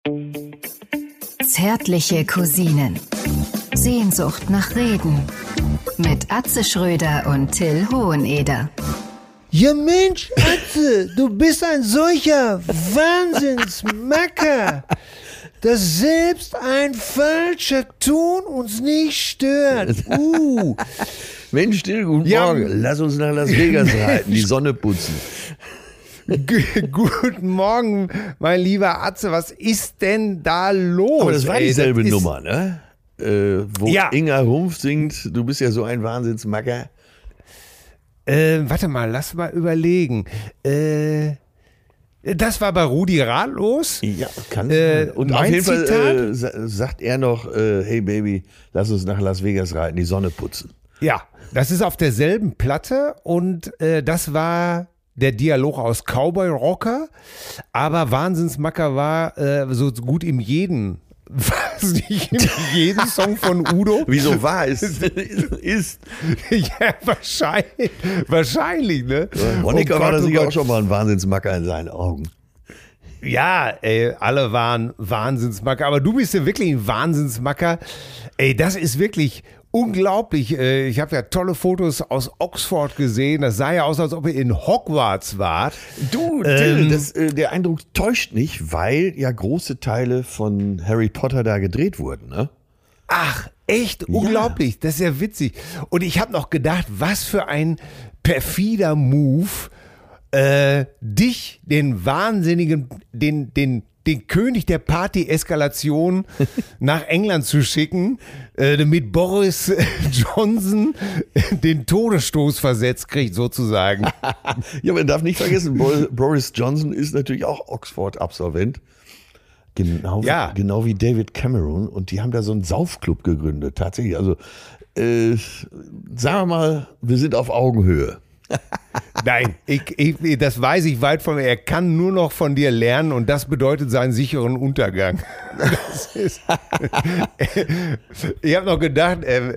Zärtliche Cousinen. Sehnsucht nach Reden. Mit Atze Schröder und Till Hoheneder. Ja Mensch, Atze, du bist ein solcher Wahnsinnsmacker, dass selbst ein falscher Ton uns nicht stört. Mensch, Till, guten Morgen. Lass uns nach Las Vegas reiten, die Sonne putzen. Guten Morgen, mein lieber Atze, was ist denn da los? Aber das war dieselbe Nummer, ne? Wo Inga Humpf singt, du bist ja so ein Wahnsinnsmacker. Warte mal, lass mal überlegen. Das war bei Rudi Ratlos. Ja, kann sein. Und auf jeden Fall sagt er noch, hey Baby, lass uns nach Las Vegas reiten, die Sonne putzen. Ja, das ist auf derselben Platte und das war der Dialog aus Cowboy Rocker, aber Wahnsinnsmacker war so gut in jedem Song von Udo. Wieso war es? Ja, wahrscheinlich, ne? Monika war da sicher auch schon mal ein Wahnsinnsmacker in seinen Augen. Ja, ey, alle waren Wahnsinnsmacker, aber du bist ja wirklich ein Wahnsinnsmacker. Ey, das ist wirklich unglaublich. Ich habe ja tolle Fotos aus Oxford gesehen. Das sah ja aus, als ob ihr in Hogwarts wart. Du, Till, der Eindruck täuscht nicht, weil ja große Teile von Harry Potter da gedreht wurden, ne? Ach, echt? Unglaublich. Das ist ja witzig. Und ich habe noch gedacht, was für ein perfider Move, dich, den Wahnsinnigen, den König der Party-Eskalation nach England zu schicken, damit Boris Johnson den Todesstoß versetzt kriegt, sozusagen. Ja, man darf nicht vergessen, Boris Johnson ist natürlich auch Oxford-Absolvent. Genau wie David Cameron. Und die haben da so einen Saufclub gegründet, tatsächlich. Also, sagen wir mal, wir sind auf Augenhöhe. Nein, das weiß ich weit von mir. Er kann nur noch von dir lernen und das bedeutet seinen sicheren Untergang. Ich habe noch gedacht,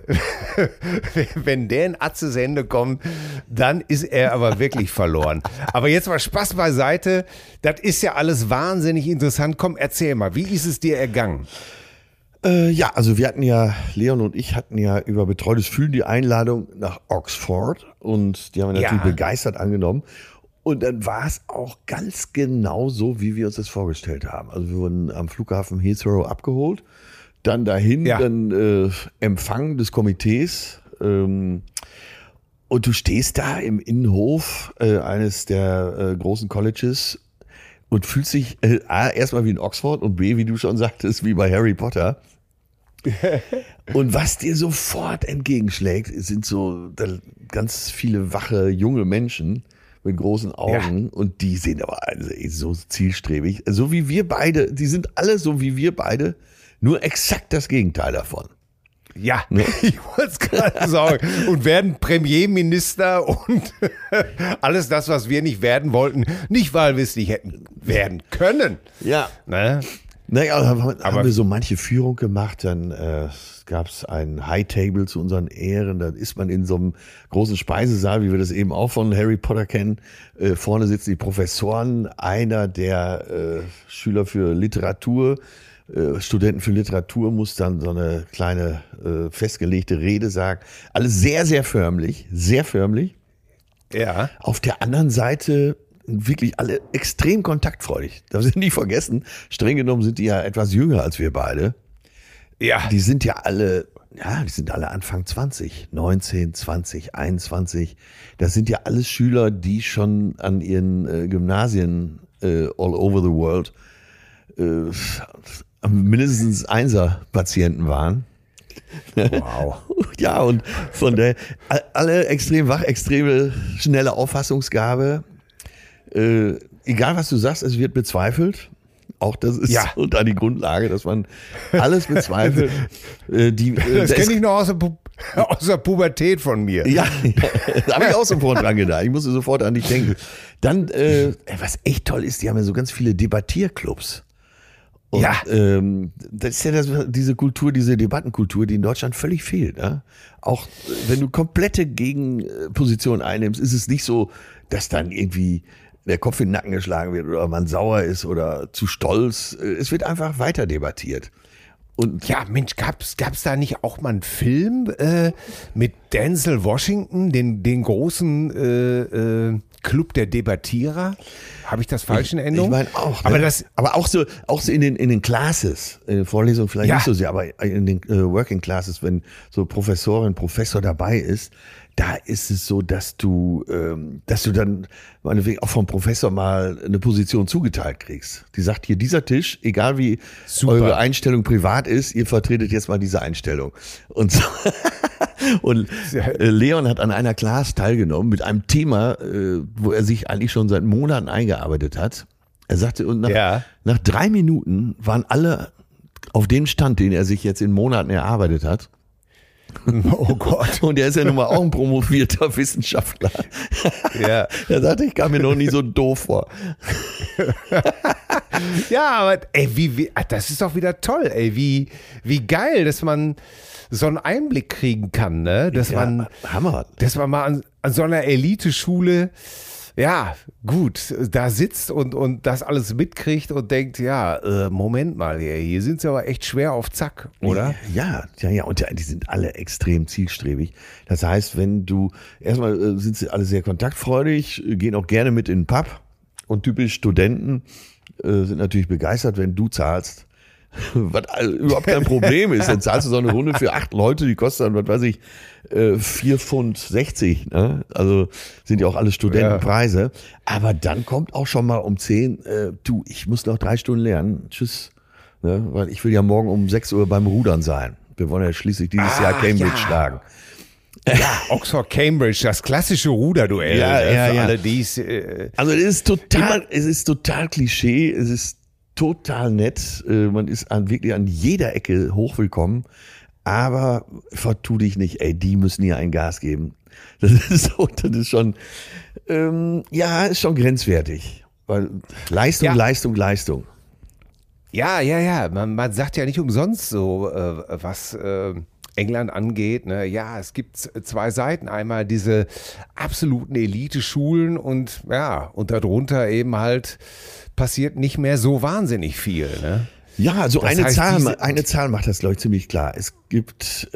wenn der in Atzes Hände kommt, dann ist er aber wirklich verloren. Aber jetzt mal Spaß beiseite. Das ist ja alles wahnsinnig interessant. Komm, erzähl mal, wie ist es dir ergangen? Ja, also Leon und ich hatten ja über betreutes Fühlen die Einladung nach Oxford und die haben wir natürlich begeistert angenommen. Und dann war es auch ganz genau so, wie wir uns das vorgestellt haben. Also wir wurden am Flughafen Heathrow abgeholt, dann dahin, dann Empfang des Komitees und du stehst da im Innenhof eines der großen Colleges und fühlst dich A, erstmal wie in Oxford und B, wie du schon sagtest, wie bei Harry Potter. Und was dir sofort entgegenschlägt, sind so ganz viele wache junge Menschen mit großen Augen und die sind aber so zielstrebig. So wie wir beide, die sind alle so wie wir beide, nur exakt das Gegenteil davon. Ja, ich wollte es gerade sagen. Und werden Premierminister und alles das, was wir nicht werden wollten. Nicht, weil wir es nicht hätten werden können. Ja. Ne? Naja, haben wir so manche Führung gemacht, dann gab es ein High Table zu unseren Ehren, dann ist man in so einem großen Speisesaal, wie wir das eben auch von Harry Potter kennen. Vorne sitzen die Professoren, einer der Schüler für Literatur, Studenten für Literatur muss dann so eine kleine festgelegte Rede sagen. Alles sehr, sehr förmlich, sehr förmlich. Ja. Auf der anderen Seite wirklich alle extrem kontaktfreudig. Darf ich nicht vergessen, streng genommen sind die ja etwas jünger als wir beide. Ja. Die sind alle Anfang 20, 19, 20, 21. Das sind ja alles Schüler, die schon an ihren Gymnasien all over the world mindestens Einser-Patienten waren. Wow. Ja, und von der alle extrem wach, extreme schnelle Auffassungsgabe. Egal was du sagst, es wird bezweifelt. Auch das ist da die Grundlage, dass man alles bezweifelt. Das kenne ich noch aus der Pubertät von mir. Ja, da habe ich auch sofort dran gedacht. Ich musste sofort an dich denken. Dann, was echt toll ist, die haben ja so ganz viele Debattierclubs. Und, das ist ja diese Kultur, diese Debattenkultur, die in Deutschland völlig fehlt. Ne? Auch wenn du komplette Gegenposition einnimmst, ist es nicht so, dass dann irgendwie der Kopf in den Nacken geschlagen wird oder man sauer ist oder zu stolz. Es wird einfach weiter debattiert. Und ja, Mensch, gab's da nicht auch mal einen Film mit Denzel Washington, den großen Club der Debattierer? Habe ich das falsch in Erinnerung? Ich meine auch. Ne? Aber auch so in den Classes, in den Vorlesungen vielleicht nicht so sehr, aber in den Working Classes, wenn so Professor dabei ist, da ist es so, dass du dann meinetwegen auch vom Professor mal eine Position zugeteilt kriegst. Die sagt hier, dieser Tisch, egal wie eure Einstellung privat ist, ihr vertretet jetzt mal diese Einstellung. Und so. Und Leon hat an einer Class teilgenommen mit einem Thema, wo er sich eigentlich schon seit Monaten eingearbeitet hat. Er sagte, und nach 3 Minuten waren alle auf dem Stand, den er sich jetzt in Monaten erarbeitet hat. Oh Gott. Und er ist ja nun mal auch ein promovierter Wissenschaftler. Ja. Er sagte, ich kam mir noch nie so doof vor. Ja, aber ey, das ist doch wieder toll, ey, wie geil, dass man so einen Einblick kriegen kann, ne? Dass man mal an so einer Eliteschule, ja, gut, da sitzt und das alles mitkriegt und denkt, ja, Moment mal, hier sind sie aber echt schwer auf Zack, oder? Ja, und die sind alle extrem zielstrebig. Das heißt, erstmal sind sie alle sehr kontaktfreudig, gehen auch gerne mit in den Pub und typisch Studenten sind natürlich begeistert, wenn du zahlst. Was überhaupt kein Problem ist. Dann zahlst du so eine Runde für 8 Leute, die kostet dann, was weiß ich, 4,60 Pfund. Ne? Also sind ja auch alle Studentenpreise. Ja. Aber dann kommt auch schon mal um 10, ich muss noch 3 Stunden lernen. Tschüss. Ne? Weil ich will ja morgen um 6 Uhr beim Rudern sein. Wir wollen ja schließlich dieses Jahr Cambridge schlagen. Ja, Oxford-Cambridge, das klassische Ruderduell. Ja. Alle also es ist total Klischee, es ist total nett, man ist wirklich an jeder Ecke hochwillkommen, aber vertu dich nicht, die müssen hier ein Gas geben. Das ist schon, ist schon grenzwertig, weil Leistung. Ja, man sagt ja nicht umsonst so, was England angeht, ne? Ja, es gibt 2 Seiten. Einmal diese absoluten Elite-Schulen und darunter eben halt passiert nicht mehr so wahnsinnig viel. Ne? Ja, also eine Zahl macht das, glaube ich, ziemlich klar. Es gibt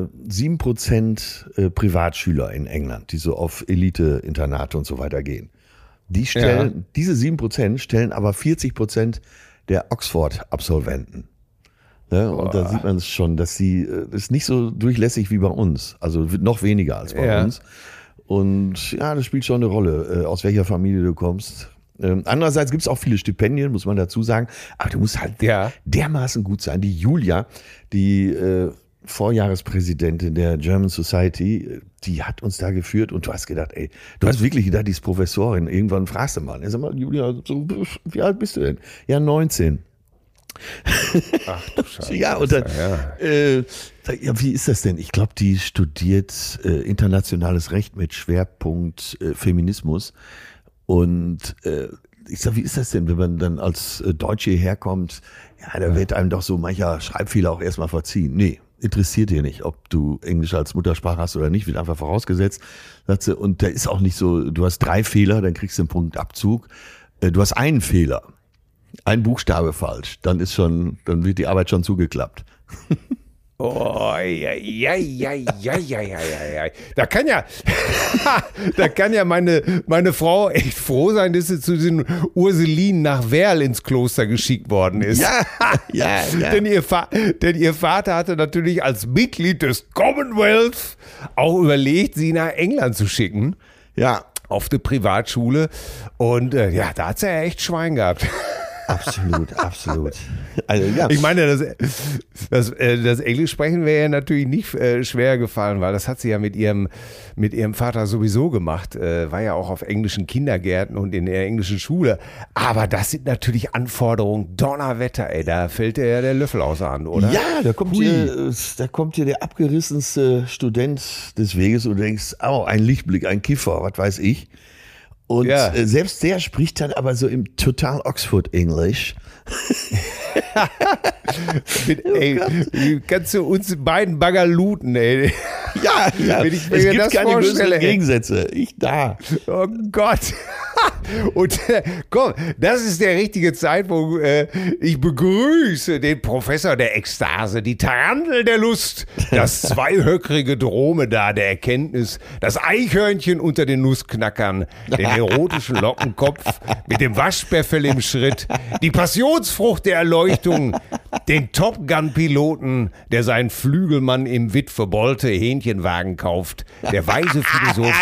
7% Privatschüler in England, die so auf Elite-Internate und so weiter gehen. Diese 7% stellen aber 40% der Oxford-Absolventen. Ne? Und da sieht man es schon, dass das ist nicht so durchlässig wie bei uns. Also noch weniger als bei uns. Und ja, das spielt schon eine Rolle, aus welcher Familie du kommst. Andererseits gibt es auch viele Stipendien, muss man dazu sagen. Aber du musst halt dermaßen gut sein. Die Julia, die Vorjahrespräsidentin der German Society, die hat uns da geführt und du hast wirklich gedacht, die ist Professorin. Irgendwann fragst du mal. Sag mal, Julia, wie alt bist du denn? Ja, 19. Ach du Scheiße. Ja, und dann, wie ist das denn? Ich glaube, die studiert internationales Recht mit Schwerpunkt Feminismus. Und ich sag, wie ist das denn, wenn man dann als Deutsche hierher kommt? Ja, da wird einem doch so mancher Schreibfehler auch erstmal verziehen. Nee, interessiert dir nicht, ob du Englisch als Muttersprache hast oder nicht, wird einfach vorausgesetzt. Und da ist auch nicht so, du hast 3 Fehler, dann kriegst du einen Punktabzug. Du hast einen Fehler, ein Buchstabe falsch, dann wird die Arbeit schon zugeklappt. Oh, ja. Da kann ja meine Frau echt froh sein, dass sie zu den Ursulinen nach Werl ins Kloster geschickt worden ist. Ja. Denn ihr Vater hatte natürlich als Mitglied des Commonwealth auch überlegt, sie nach England zu schicken. Ja. Auf die Privatschule. Und da hat sie ja echt Schwein gehabt. Absolut. Also, ja. Ich meine, das Englisch sprechen wäre ja natürlich nicht schwer gefallen, weil das hat sie ja mit ihrem Vater sowieso gemacht. War ja auch auf englischen Kindergärten und in der englischen Schule. Aber das sind natürlich Anforderungen, Donnerwetter, da fällt ja der Löffel aus der Hand, oder? Ja, da kommt hier der abgerissenste Student des Weges und du denkst, ein Lichtblick, ein Kiffer, was weiß ich. Und selbst der spricht dann aber so im total Oxford-Englisch. Kannst du uns beiden Baggerluten, ey. Ja. Wenn ich mir es gibt das keine vorstelle, bösen Gegensätze. Ich da. Oh Gott. Und komm, das ist der richtige Zeitpunkt. Ich begrüße den Professor der Ekstase, die Tarantel der Lust, das zweihöckrige Dromedar der Erkenntnis, das Eichhörnchen unter den Nussknackern, den erotischen Lockenkopf mit dem Waschbärfell im Schritt, die Passionsfrucht der Erleuchtung, den Top Gun-Piloten, der seinen Flügelmann im Witwe-Bolte Hähnchenwagen kauft, der weise Philosoph,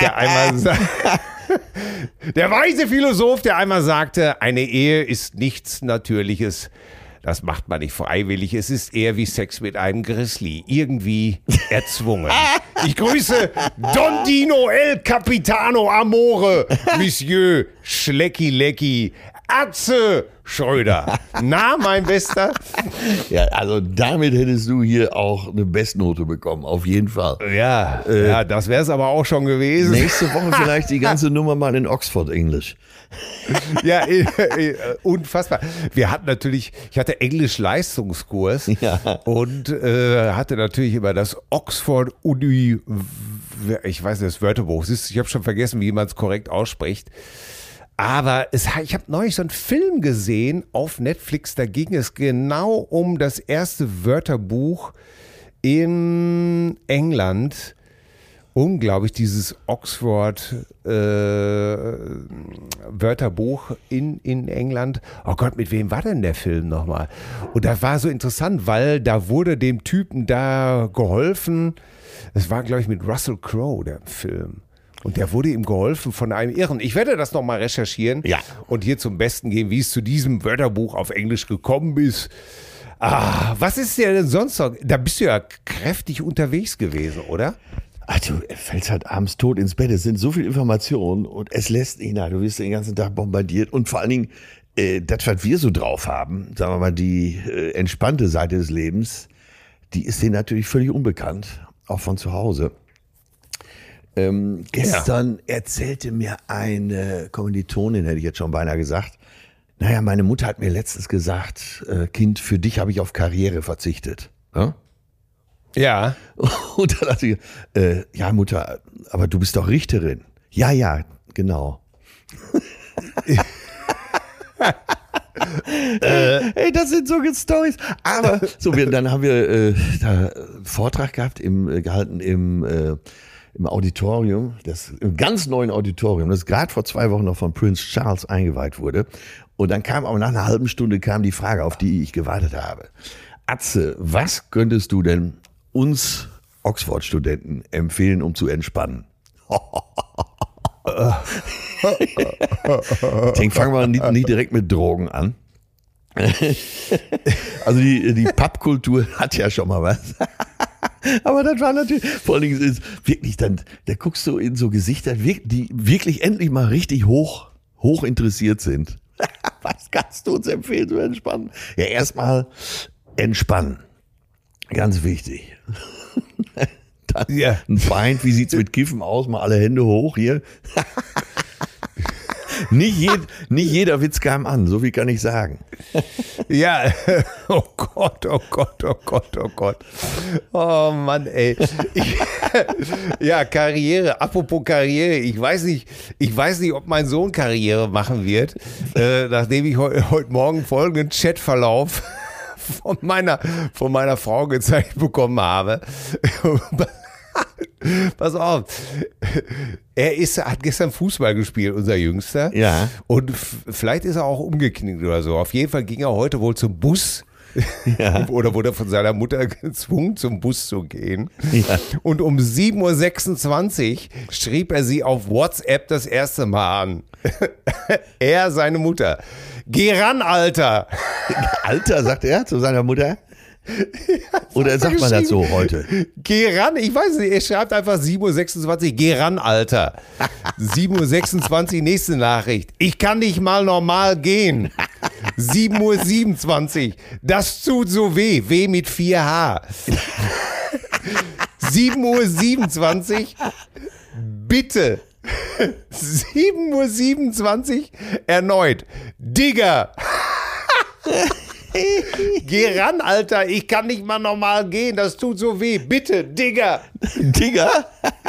der einmal sagte, eine Ehe ist nichts Natürliches. Das macht man nicht freiwillig. Es ist eher wie Sex mit einem Grizzly. Irgendwie erzwungen. Ich grüße Don Dino El Capitano Amore, Monsieur Schlecki Lecki, Atze Schröder. Na, mein Bester? Ja, also damit hättest du hier auch eine Bestnote bekommen, auf jeden Fall. Ja, das wäre es aber auch schon gewesen. Nächste Woche vielleicht die ganze Nummer mal in Oxford Englisch. Ja, unfassbar. Ich hatte Englisch-Leistungskurs und hatte natürlich über das Oxford ich weiß nicht, das Wörterbuch. Ich habe schon vergessen, wie man es korrekt ausspricht. Aber ich habe neulich so einen Film gesehen auf Netflix, da ging es genau um das erste Wörterbuch in England. Unglaublich, dieses Oxford Wörterbuch in England. Oh Gott, mit wem war denn der Film nochmal? Und das war so interessant, weil da wurde dem Typen da geholfen. Es war, glaube ich, mit Russell Crowe, der Film. Und der wurde ihm geholfen von einem Irren. Ich werde das nochmal recherchieren und hier zum Besten geben, wie es zu diesem Wörterbuch auf Englisch gekommen ist. Was ist denn sonst noch? Da bist du ja kräftig unterwegs gewesen, oder? Also, du fällst halt abends tot ins Bett. Es sind so viele Informationen und es lässt nicht nach. Du wirst den ganzen Tag bombardiert. Und vor allen Dingen, das, was wir so drauf haben, sagen wir mal, die entspannte Seite des Lebens, die ist denen natürlich völlig unbekannt, auch von zu Hause. Gestern erzählte mir eine Kommilitonin, hätte ich jetzt schon beinahe gesagt, naja, meine Mutter hat mir letztens gesagt, Kind, für dich habe ich auf Karriere verzichtet. Ja. Und dann dachte ich, ja Mutter, aber du bist doch Richterin. Ja, genau. Hey, das sind so good Storys. Aber so, dann haben wir da einen Vortrag gehalten im Auditorium, im ganz neuen Auditorium, das gerade vor 2 Wochen noch von Prince Charles eingeweiht wurde. Und dann kam auch nach einer halben Stunde die Frage, auf die ich gewartet habe. Atze, was könntest du denn uns Oxford-Studenten empfehlen, um zu entspannen? Ich denke, fangen wir nicht direkt mit Drogen an. Also die Pappkultur hat ja schon mal was. Aber das war natürlich, vor allen Dingen ist wirklich dann, da guckst du in so Gesichter, die wirklich endlich mal richtig hoch interessiert sind. Was kannst du uns empfehlen zu entspannen? Ja, erstmal entspannen. Ganz wichtig. Dann ein Feind, wie sieht's mit Kiffen aus? Mal alle Hände hoch hier. Nicht jeder Witz kam an, so viel kann ich sagen. Ja, oh Gott. Oh Mann, ey. Karriere, apropos Karriere, ich weiß nicht, ob mein Sohn Karriere machen wird, nachdem ich heute Morgen folgenden Chatverlauf von meiner Frau gezeigt bekommen habe. Pass auf, hat gestern Fußball gespielt, unser Jüngster. Ja. Und vielleicht ist er auch umgeknickt oder so. Auf jeden Fall ging er heute wohl zum Bus. Ja. Oder wurde von seiner Mutter gezwungen, zum Bus zu gehen. Ja. Und um 7.26 Uhr schrieb er sie auf WhatsApp das erste Mal an. Er, seine Mutter. Geh ran, Alter. Alter, sagt er zu seiner Mutter? Ja, oder sagt man das so heute? Geh ran, ich weiß nicht, er schreibt einfach 7.26 Uhr, geh ran, Alter. 7.26 Uhr, nächste Nachricht. Ich kann nicht mal normal gehen. 7.27 Uhr, das tut so weh mit 4H. 7.27 Uhr, bitte. 7.27 Uhr, erneut. Digga. Geh ran, Alter, ich kann nicht mal normal gehen, das tut so weh. Bitte, Digga. Digga?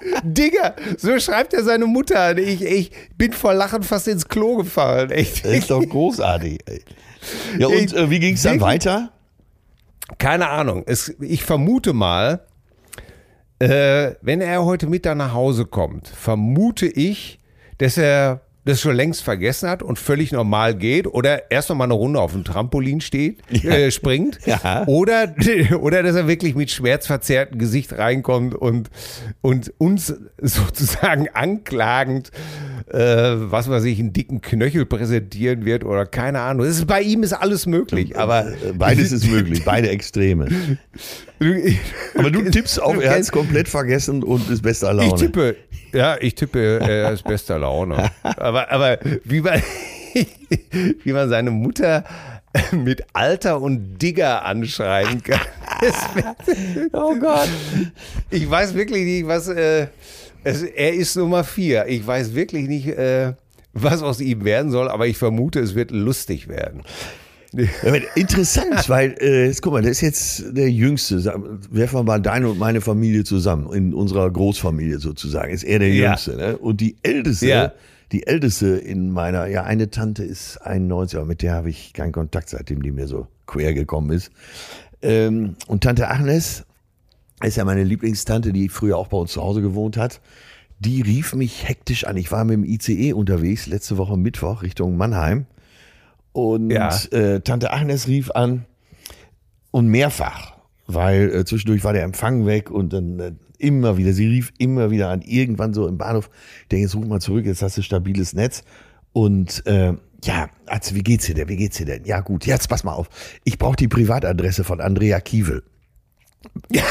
Digga, so schreibt er seine Mutter an. Ich bin vor Lachen fast ins Klo gefallen. Echt. Das ist doch großartig. Ey. Ja, und wie ging es dann weiter? Keine Ahnung. Ich vermute mal, wenn er heute Mittag nach Hause kommt, vermute ich, dass er das schon längst vergessen hat und völlig normal geht oder erst noch mal eine Runde auf dem Trampolin springt oder dass er wirklich mit schmerzverzerrtem Gesicht reinkommt und uns sozusagen anklagend, was weiß ich, einen dicken Knöchel präsentieren wird oder keine Ahnung. Bei ihm ist alles möglich, aber beides ist möglich, beide Extreme. Aber du tippst auf, er hat es komplett vergessen und ist bester Laune. Ich tippe, er ist bester Laune. Aber wie man seine Mutter mit Alter und Digger anschreiben kann. Oh Gott. Ich weiß wirklich nicht, er ist Nummer 4. Ich weiß wirklich nicht, was aus ihm werden soll, aber ich vermute, es wird lustig werden. Interessant, weil, guck mal, das ist jetzt der Jüngste. Werfen wir mal deine und meine Familie zusammen, in unserer Großfamilie sozusagen, ist er der Jüngste. Ne? Und die Älteste in meiner, eine Tante ist 91, aber mit der habe ich keinen Kontakt, seitdem die mir so quer gekommen ist. Und Tante Agnes ist ja meine Lieblingstante, die früher auch bei uns zu Hause gewohnt hat. Die rief mich hektisch an. Ich war mit dem ICE unterwegs, letzte Woche Mittwoch Richtung Mannheim. Und Tante Agnes rief an und mehrfach, weil zwischendurch war der Empfang weg und dann sie rief immer wieder an, irgendwann so im Bahnhof, ich denke, jetzt ruf mal zurück, jetzt hast du stabiles Netz und Atze, wie geht's dir denn? Ja gut, jetzt pass mal auf, ich brauche die Privatadresse von Andrea Kiewel. Ja.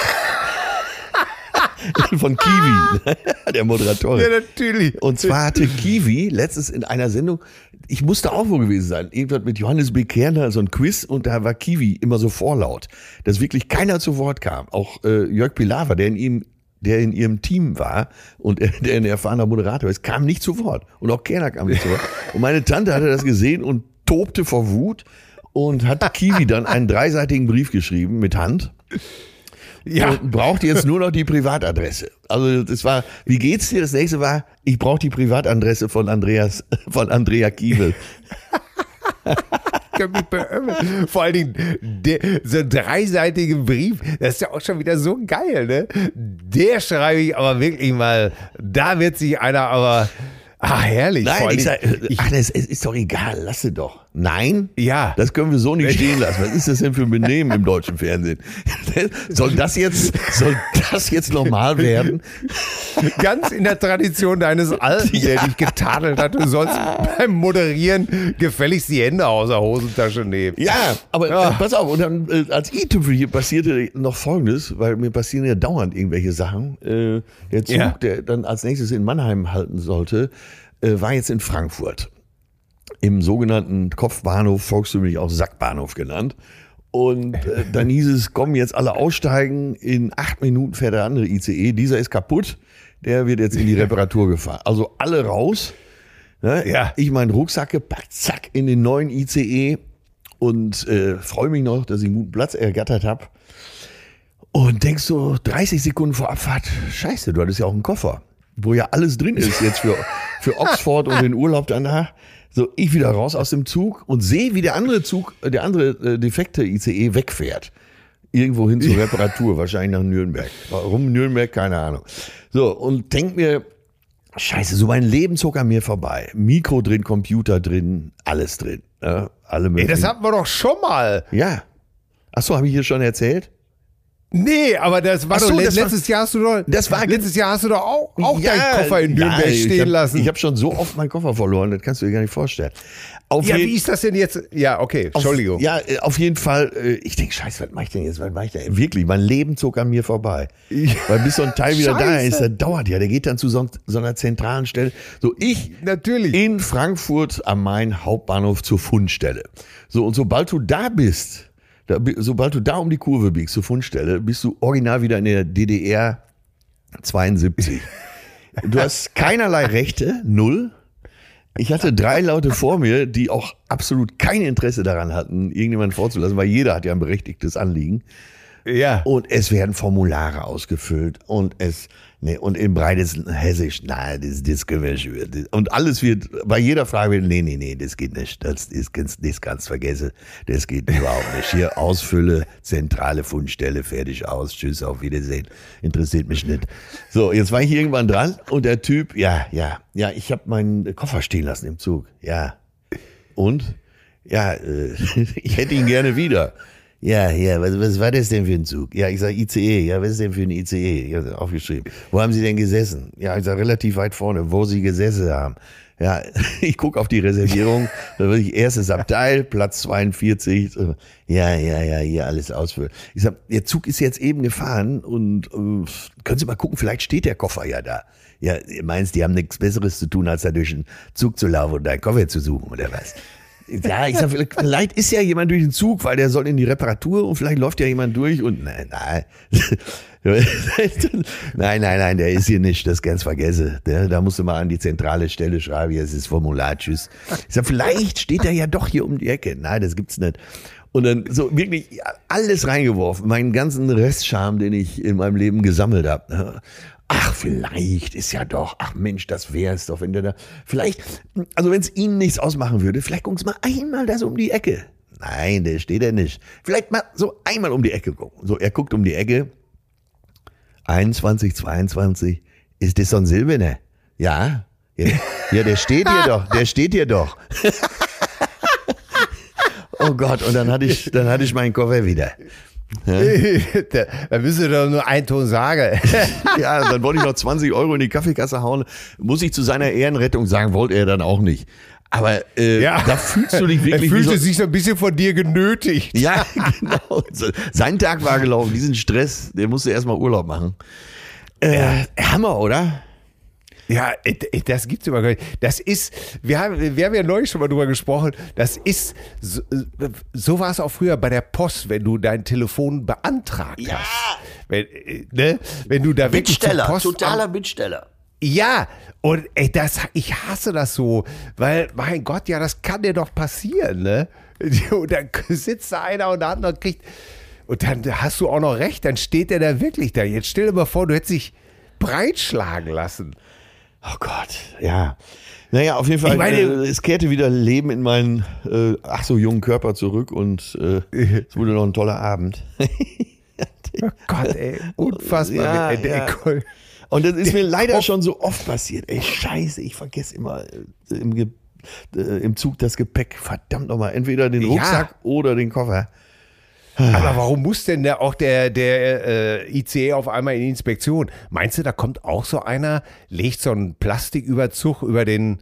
Von Kiwi, der Moderatorin. Ja, natürlich. Und zwar hatte Kiwi letztens in einer Sendung, ich musste auch wo gewesen sein, irgendwas mit Johannes B. Kerner, so ein Quiz, und da war Kiwi immer so vorlaut, dass wirklich keiner zu Wort kam. Auch Jörg Pilawa, der in ihrem Team war und der ein erfahrener Moderator ist, kam nicht zu Wort. Und auch Kerner kam nicht zu Wort. Und meine Tante hatte das gesehen und tobte vor Wut und hat Kiwi dann einen 3-seitigen Brief geschrieben mit Hand. Ja. Und braucht jetzt nur noch die Privatadresse. Also das war, wie geht's dir? Das nächste war, ich brauche die Privatadresse von Andrea Kiewel. Vor allen Dingen, so einen 3-seitigen Brief, das ist ja auch schon wieder so geil, ne? Der schreibe ich aber wirklich mal, da wird sich einer aber... herrlich. Nein, das ist doch egal, lass es doch. Nein? Ja. Das können wir so nicht stehen lassen. Was ist das denn für ein Benehmen im deutschen Fernsehen? Soll das jetzt normal werden? Ganz in der Tradition deines Alten, der dich getadelt hat. Du sollst beim Moderieren gefälligst die Hände aus der Hosentasche nehmen. Ja, aber pass auf. Und dann als i-Tüpfel hier passierte noch Folgendes, weil mir passieren ja dauernd irgendwelche Sachen. Der Zug, der dann als nächstes in Mannheim halten sollte, war jetzt in Frankfurt. Im sogenannten Kopfbahnhof, volkstümlich auch Sackbahnhof genannt. Und dann hieß es, kommen jetzt alle aussteigen, in 8 Minuten fährt der andere ICE, dieser ist kaputt, der wird jetzt in die Reparatur gefahren. Also alle raus, ne? Ja. Ich meinen Rucksack gepackt, zack, in den neuen ICE und freue mich noch, dass ich einen guten Platz ergattert habe. Und denkst so 30 Sekunden vor Abfahrt, scheiße, du hattest ja auch einen Koffer, wo ja alles drin ist jetzt für Oxford und den Urlaub danach. So, ich wieder raus aus dem Zug und sehe, wie der andere defekte ICE wegfährt. Irgendwo hin zur Reparatur, wahrscheinlich nach Nürnberg. Warum Nürnberg? Keine Ahnung. So, und denk mir, scheiße, so mein Leben zog an mir vorbei. Mikro drin, Computer drin, alles drin. Ja, alle möglichen. Das hatten wir doch schon mal. Ja. Achso, habe ich hier schon erzählt? Nee, aber das war doch letztes Jahr hast du doch auch deinen Koffer in Nürnberg stehen lassen. Ich habe schon so oft meinen Koffer verloren, das kannst du dir gar nicht vorstellen. Wie ist das denn jetzt? Ja, okay, Entschuldigung. Auf jeden Fall, ich denke, scheiße, was mache ich denn jetzt? Wirklich, mein Leben zog an mir vorbei. Weil bis so ein Teil wieder da ist, der dauert ja, der geht dann zu so einer zentralen Stelle. So, natürlich in Frankfurt am Main Hauptbahnhof zur Fundstelle. So, und sobald du da bist, sobald du da um die Kurve biegst zur Fundstelle, bist du original wieder in der DDR 72. Du hast keinerlei Rechte, 0. Ich hatte 3 Leute vor mir, die auch absolut kein Interesse daran hatten, irgendjemanden vorzulassen, weil jeder hat ja ein berechtigtes Anliegen. Ja. Und es werden Formulare ausgefüllt und und im breitesten Hessisch, das können wir schon. Und alles wird, bei jeder Frage, nee, das geht nicht, das kannst vergessen, das geht überhaupt nicht. Hier Ausfülle, zentrale Fundstelle, fertig aus, tschüss, auf Wiedersehen, interessiert mich nicht. So, jetzt war ich irgendwann dran und der Typ, ja, ich habe meinen Koffer stehen lassen im Zug, ja. Und? Ja, ich hätte ihn gerne wieder. Ja, was war das denn für ein Zug? Ja, ich sag ICE. Ja, was ist denn für ein ICE? Ich habe aufgeschrieben. Wo haben Sie denn gesessen? Ja, ich sag relativ weit vorne, wo Sie gesessen haben. Ja, ich gucke auf die Reservierung, da würde ich erstes Abteil, Platz 42. Ja, hier alles ausfüllen. Ich sag, der Zug ist jetzt eben gefahren und können Sie mal gucken, vielleicht steht der Koffer ja da. Ja, ihr meinst, die haben nichts Besseres zu tun, als da durch den Zug zu laufen und deinen Koffer zu suchen, oder was? Ja, ich sag, vielleicht ist ja jemand durch den Zug, weil der soll in die Reparatur und vielleicht läuft ja jemand durch und nein, der ist hier nicht, das ganz vergesse. Da musst du mal an die zentrale Stelle schreiben, hier ist das Formular, tschüss. Ich sag, vielleicht steht er ja doch hier um die Ecke. Nein, das gibt's nicht. Und dann so wirklich alles reingeworfen, meinen ganzen Restscham, den ich in meinem Leben gesammelt habe. Ach, vielleicht ist ja doch, ach Mensch, das wär's doch, wenn der da, vielleicht, also wenn es Ihnen nichts ausmachen würde, vielleicht gucken Sie mal einmal da so um die Ecke. Nein, der steht ja nicht. Vielleicht mal so einmal um die Ecke gucken. So, er guckt um die Ecke. 21, 22, ist das so ein Silberner? Ja, der steht hier doch. Oh Gott, und dann hatte ich meinen Koffer wieder. Da müsst ihr doch nur einen Ton sagen. Ja, dann wollte ich noch 20 € in die Kaffeekasse hauen. Muss ich zu seiner Ehrenrettung sagen, wollte er dann auch nicht. Aber da fühlst du dich wirklich. Er fühlte sich so ein bisschen von dir genötigt. Ja, genau. Sein Tag war gelaufen, diesen Stress, der musste erstmal Urlaub machen. Hammer, oder? Ja, das gibt's immer gar nicht. Das ist, wir haben ja neulich schon mal drüber gesprochen, das ist, so war es auch früher bei der Post, wenn du dein Telefon beantragt hast. Wenn du da wirklich zur Post... Totaler Bittsteller. Ja, und ich hasse das so, weil, mein Gott, ja, das kann dir doch passieren, ne? Und dann sitzt da einer und der andere kriegt, und dann hast du auch noch recht, dann steht der da wirklich da. Jetzt stell dir mal vor, du hättest dich breitschlagen lassen. Oh Gott, ja. Naja, auf jeden Fall, es kehrte wieder Leben in meinen ach so jungen Körper zurück und es wurde noch ein toller Abend. Oh Gott, ey, unfassbar. Ja. Und das ist mir leider schon so oft passiert. Ey, scheiße, ich vergesse immer im Zug das Gepäck. Verdammt nochmal, entweder den Rucksack oder den Koffer. Aber warum muss denn auch der ICE auf einmal in die Inspektion? Meinst du, da kommt auch so einer, legt so einen Plastiküberzug legt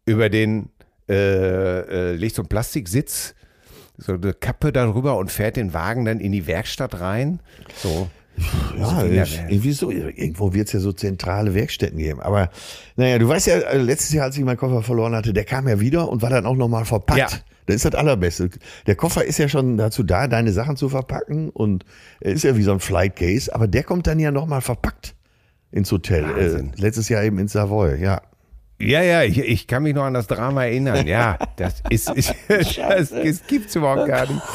so einen Plastiksitz, so eine Kappe darüber und fährt den Wagen dann in die Werkstatt rein? So. Ja, irgendwie so. Irgendwo wird es ja so zentrale Werkstätten geben. Aber naja, du weißt ja, letztes Jahr, als ich meinen Koffer verloren hatte, der kam ja wieder und war dann auch nochmal verpackt. Ja. Das ist das Allerbeste. Der Koffer ist ja schon dazu da, deine Sachen zu verpacken und er ist ja wie so ein Flight Case, aber der kommt dann ja nochmal verpackt ins Hotel. Letztes Jahr eben in Savoy, ja. Ja, ich kann mich noch an das Drama erinnern. Ja, das gibt's überhaupt gar nicht.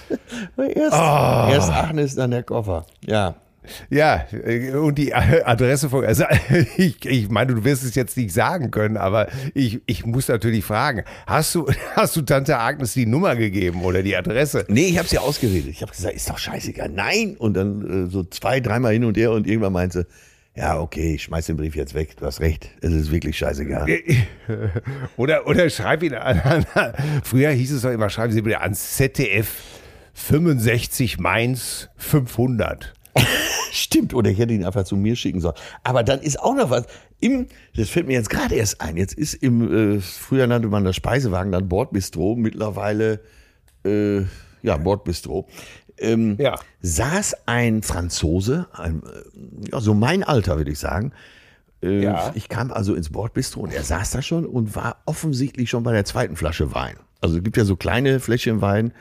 Erst Agnes, dann der Koffer. Ja. Ja, und die Adresse von, also ich meine, du wirst es jetzt nicht sagen können, aber ich muss natürlich fragen, hast du Tante Agnes die Nummer gegeben oder die Adresse? Nee, ich habe sie ausgeredet. Ich habe gesagt, ist doch scheißegal. Nein. Und dann so 2-3 Mal hin und her und irgendwann meinte sie, ja, okay, ich schmeiß den Brief jetzt weg. Du hast recht. Es ist wirklich scheißegal. Oder schreib ihn an. Früher hieß es doch immer, schreiben Sie bitte an ZDF 65 Mainz 500. Stimmt, oder ich hätte ihn einfach zu mir schicken sollen. Aber dann ist auch noch was, das fällt mir jetzt gerade erst ein, jetzt ist früher nannte man das Speisewagen dann Bordbistro, mittlerweile, Bordbistro, saß ein Franzose, so mein Alter würde ich sagen, ich kam also ins Bordbistro und er saß da schon und war offensichtlich schon bei der zweiten Flasche Wein. Also es gibt ja so kleine Fläschchen Wein,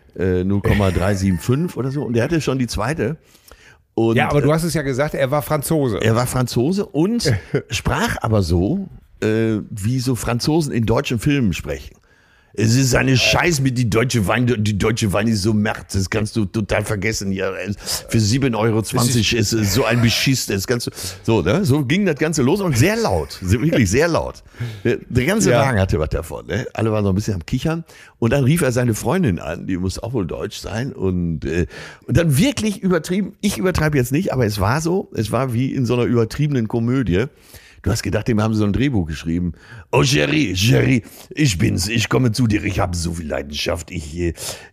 0,375 oder so und der hatte schon die zweite. Und, ja, aber du hast es ja gesagt, er war Franzose. Er war Franzose und sprach aber so, wie so Franzosen in deutschen Filmen sprechen. Es ist eine Scheiß mit die deutsche Wein ist so märt, das kannst du total vergessen. Ja, für 7,20 € ist es so ein Beschiss, das kannst du, so, ne? So ging das Ganze los und sehr laut, wirklich sehr laut. Der ganze Wagen hatte was davon, ne? Alle waren so ein bisschen am Kichern und dann rief er seine Freundin an, die muss auch wohl deutsch sein und dann wirklich übertrieben, ich übertreibe jetzt nicht, aber es war wie in so einer übertriebenen Komödie. Du hast gedacht, dem haben sie so ein Drehbuch geschrieben. Oh, Cherie, ich bin's. Ich komme zu dir. Ich habe so viel Leidenschaft. Ich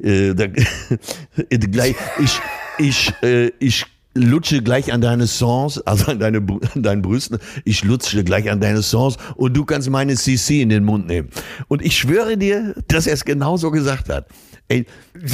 lutsche gleich an deine Songs, also an deinen Brüsten. Ich lutsche gleich an deine Songs und du kannst meine CC in den Mund nehmen. Und ich schwöre dir, dass er es genauso gesagt hat. Ey,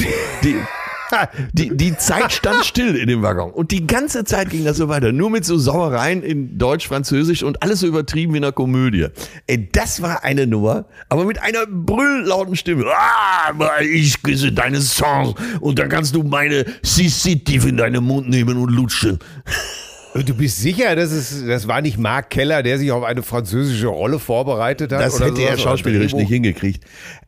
die Zeit stand still in dem Waggon und die ganze Zeit ging das so weiter, nur mit so Sauereien in Deutsch, Französisch und alles so übertrieben wie in einer Komödie. Ey, das war eine Nummer, aber mit einer brülllauten Stimme. Ich küsse deine Songs und dann kannst du meine CC tief in deinen Mund nehmen und lutschen. Du bist sicher, das war nicht Mark Keller, der sich auf eine französische Rolle vorbereitet hat? Das hätte er schauspielerisch nicht hingekriegt.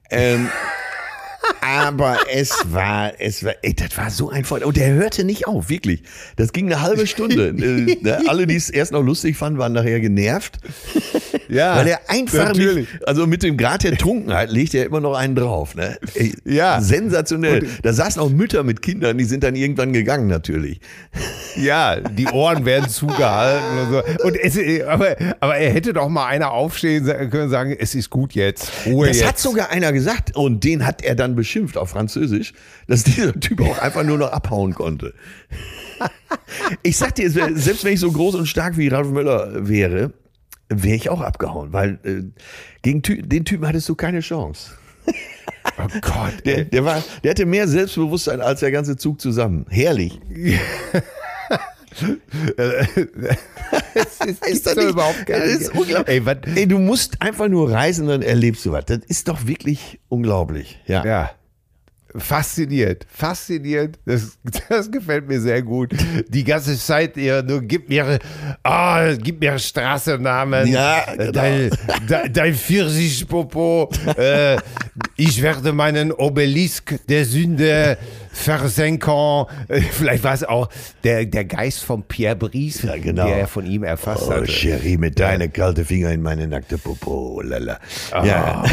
Aber es war, das war so ein Freund. Und der hörte nicht auf, wirklich. Das ging eine halbe Stunde. Alle, die es erst noch lustig fanden, waren nachher genervt. Ja, weil er einfach nicht, also mit dem Grad der Trunkenheit legt er immer noch einen drauf. Ne? Ey, ja. Sensationell. Da saßen auch Mütter mit Kindern, die sind dann irgendwann gegangen natürlich. Ja, die Ohren werden zugehalten und so. Aber er hätte doch mal einer aufstehen können und sagen, es ist gut jetzt. Ruhe das jetzt. Hat sogar einer gesagt und den hat er dann beschimpft auf Französisch, dass dieser Typ auch einfach nur noch abhauen konnte. Ich sag dir, selbst wenn ich so groß und stark wie Ralf Möller wäre ich auch abgehauen, weil gegen den Typen hattest du keine Chance. Oh Gott. Der hatte mehr Selbstbewusstsein als der ganze Zug zusammen. Herrlich. ist das überhaupt gar nicht. Das ist unglaublich. Ey, du musst einfach nur reisen, dann erlebst du was. Das ist doch wirklich unglaublich. Ja. Fasziniert. Das gefällt mir sehr gut. Die ganze Zeit nur gib mir Straßennamen. Ja, genau. Dein Pfirsich-Popo. Ich werde meinen Obelisk der Sünde versenken. Vielleicht war es auch der Geist von Pierre Brice, ja, genau. Der er von ihm erfasst hatte. Oh, Cherie, mit deine kalte Finger in meine nackte Popo. Lala. Ja.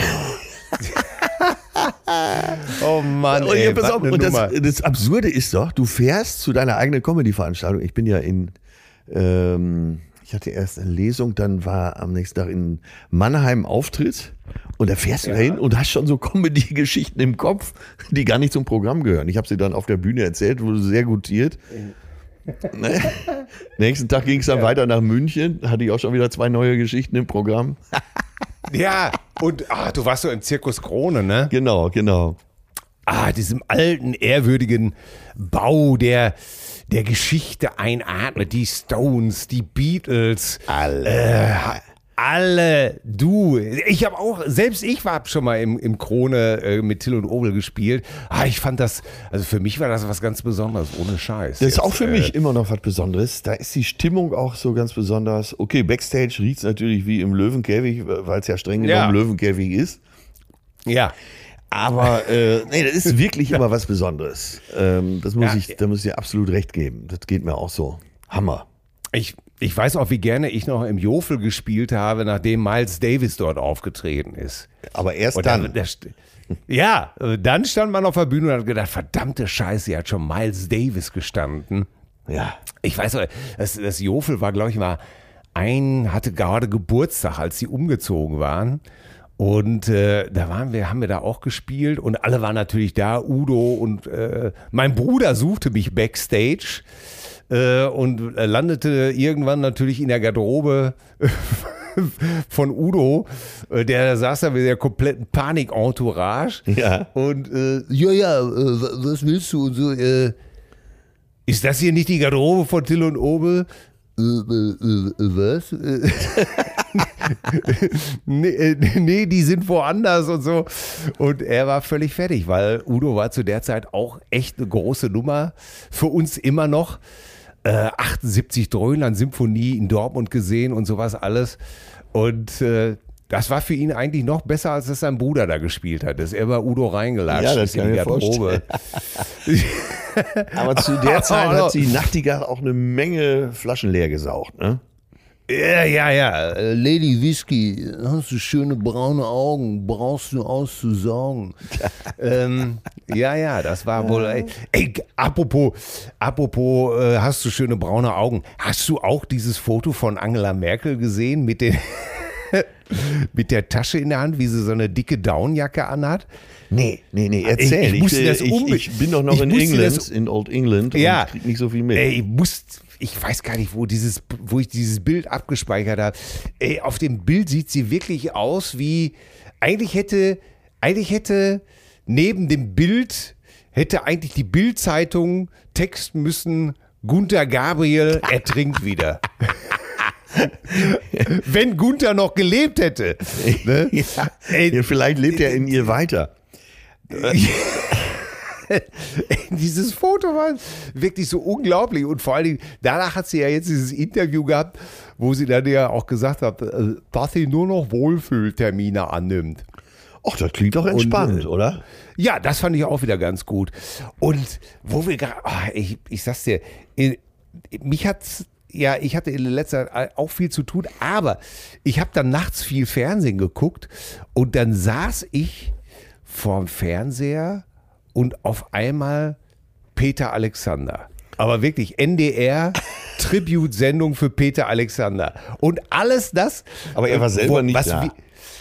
Oh Mann, ey, pass auf. Und das Absurde ist doch, du fährst zu deiner eigenen Comedy-Veranstaltung. Ich bin ja ich hatte erst eine Lesung, dann war am nächsten Tag in Mannheim Auftritt und da fährst du dahin und hast schon so Comedy-Geschichten im Kopf, die gar nicht zum Programm gehören. Ich habe sie dann auf der Bühne erzählt, wurde sehr gutiert. Ne? Nächsten Tag ging es dann weiter nach München, hatte ich auch schon wieder 2 neue Geschichten im Programm. Ja, und du warst so im Zirkus Krone, ne? Genau. Diesem alten, ehrwürdigen Bau, der Geschichte einatmet. Die Stones, die Beatles. Alle, du. Ich habe auch, selbst ich war schon mal im Krone mit Till und Obel gespielt. Ich fand das, also für mich war das was ganz Besonderes, ohne Scheiß. Das ist auch für mich immer noch was Besonderes. Da ist die Stimmung auch so ganz besonders. Okay, Backstage riecht es natürlich wie im Löwenkäfig, weil es ja streng genommen Löwenkäfig ist. Ja. Aber das ist wirklich immer was Besonderes. Da muss ich dir absolut recht geben. Das geht mir auch so. Hammer. Ich weiß auch, wie gerne ich noch im Jofel gespielt habe, nachdem Miles Davis dort aufgetreten ist. Aber erst dann. Dann stand man auf der Bühne und hat gedacht, verdammte Scheiße, hier hat schon Miles Davis gestanden. Ja. Ich weiß, das Jofel war, glaube ich, hatte gerade Geburtstag, als sie umgezogen waren. Und haben wir da auch gespielt und alle waren natürlich da, Udo und mein Bruder suchte mich Backstage und landete irgendwann natürlich in der Garderobe von Udo, der saß da mit der kompletten Panik-Entourage. Ja. Und was willst du? Und so, ist das hier nicht die Garderobe von Till und Obel? Was? nee, die sind woanders und so. Und er war völlig fertig, weil Udo war zu der Zeit auch echt eine große Nummer. Für uns immer noch. 78 Dröhnland-Symphonie in Dortmund gesehen und sowas alles. Und das war für ihn eigentlich noch besser, als dass sein Bruder da gespielt hat. Dass er bei Udo reingelatscht ja, das ist in die Garderobe. Aber zu der Zeit hat sie Nachtigall auch eine Menge Flaschen leer gesaugt, ne? Ja. Lady Whisky, hast du schöne braune Augen, brauchst du auszusaugen. Das war wohl. Ey, apropos, hast du schöne braune Augen? Hast du auch dieses Foto von Angela Merkel gesehen mit mit der Tasche in der Hand, wie sie so eine dicke Downjacke anhat? Nee, erzähl. Ich bin doch noch in Old England und krieg nicht so viel mit. Ey, ich weiß gar nicht, wo ich dieses Bild abgespeichert habe. Ey, auf dem Bild sieht sie wirklich aus wie, eigentlich hätte neben dem Bild, hätte eigentlich die Bild-Zeitung texten müssen, Gunther Gabriel ertrinkt wieder. Wenn Gunther noch gelebt hätte. Ne? Ja, vielleicht lebt er in ihr weiter. Dieses Foto war wirklich so unglaublich und vor allen Dingen, danach hat sie ja jetzt dieses Interview gehabt, wo sie dann ja auch gesagt hat, dass sie nur noch Wohlfühltermine annimmt. Ach, das klingt doch entspannt, oder? Ja, das fand ich auch wieder ganz gut. Und wo wir gerade, ich sag's dir, mich hat's, ja, ich hatte in letzter Zeit auch viel zu tun, aber ich habe dann nachts viel Fernsehen geguckt und dann saß ich vorm Fernseher und auf einmal Peter Alexander. Aber wirklich NDR Tribute-Sendung für Peter Alexander. Und alles das. Aber er war selber nicht da.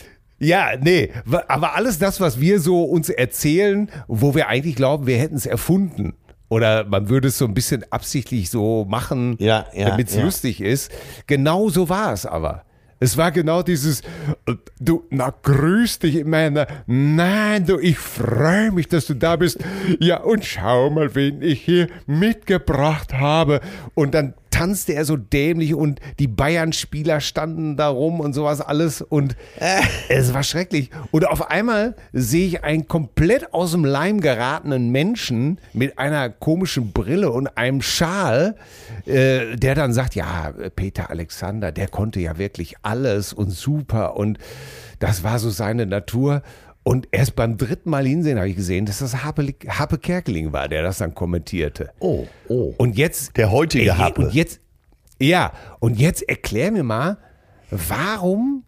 Aber alles das, was wir so uns erzählen, wo wir eigentlich glauben, wir hätten es erfunden. Oder man würde es so ein bisschen absichtlich so machen, damit es lustig ist. Genau so war es aber. Es war genau dieses, grüß dich Männer. Nein, ich freue mich, dass du da bist. Ja, und schau mal, wen ich hier mitgebracht habe. Und dann tanzte er so dämlich und die Bayern-Spieler standen da rum und sowas alles und es war schrecklich. Und auf einmal sehe ich einen komplett aus dem Leim geratenen Menschen mit einer komischen Brille und einem Schal, der dann sagt, ja, Peter Alexander, der konnte ja wirklich alles und super und das war so seine Natur. Und erst beim dritten Mal hinsehen habe ich gesehen, dass das Happe Kerkeling war, der das dann kommentierte. Oh. Und jetzt der heutige Happe. Und jetzt erklär mir mal, warum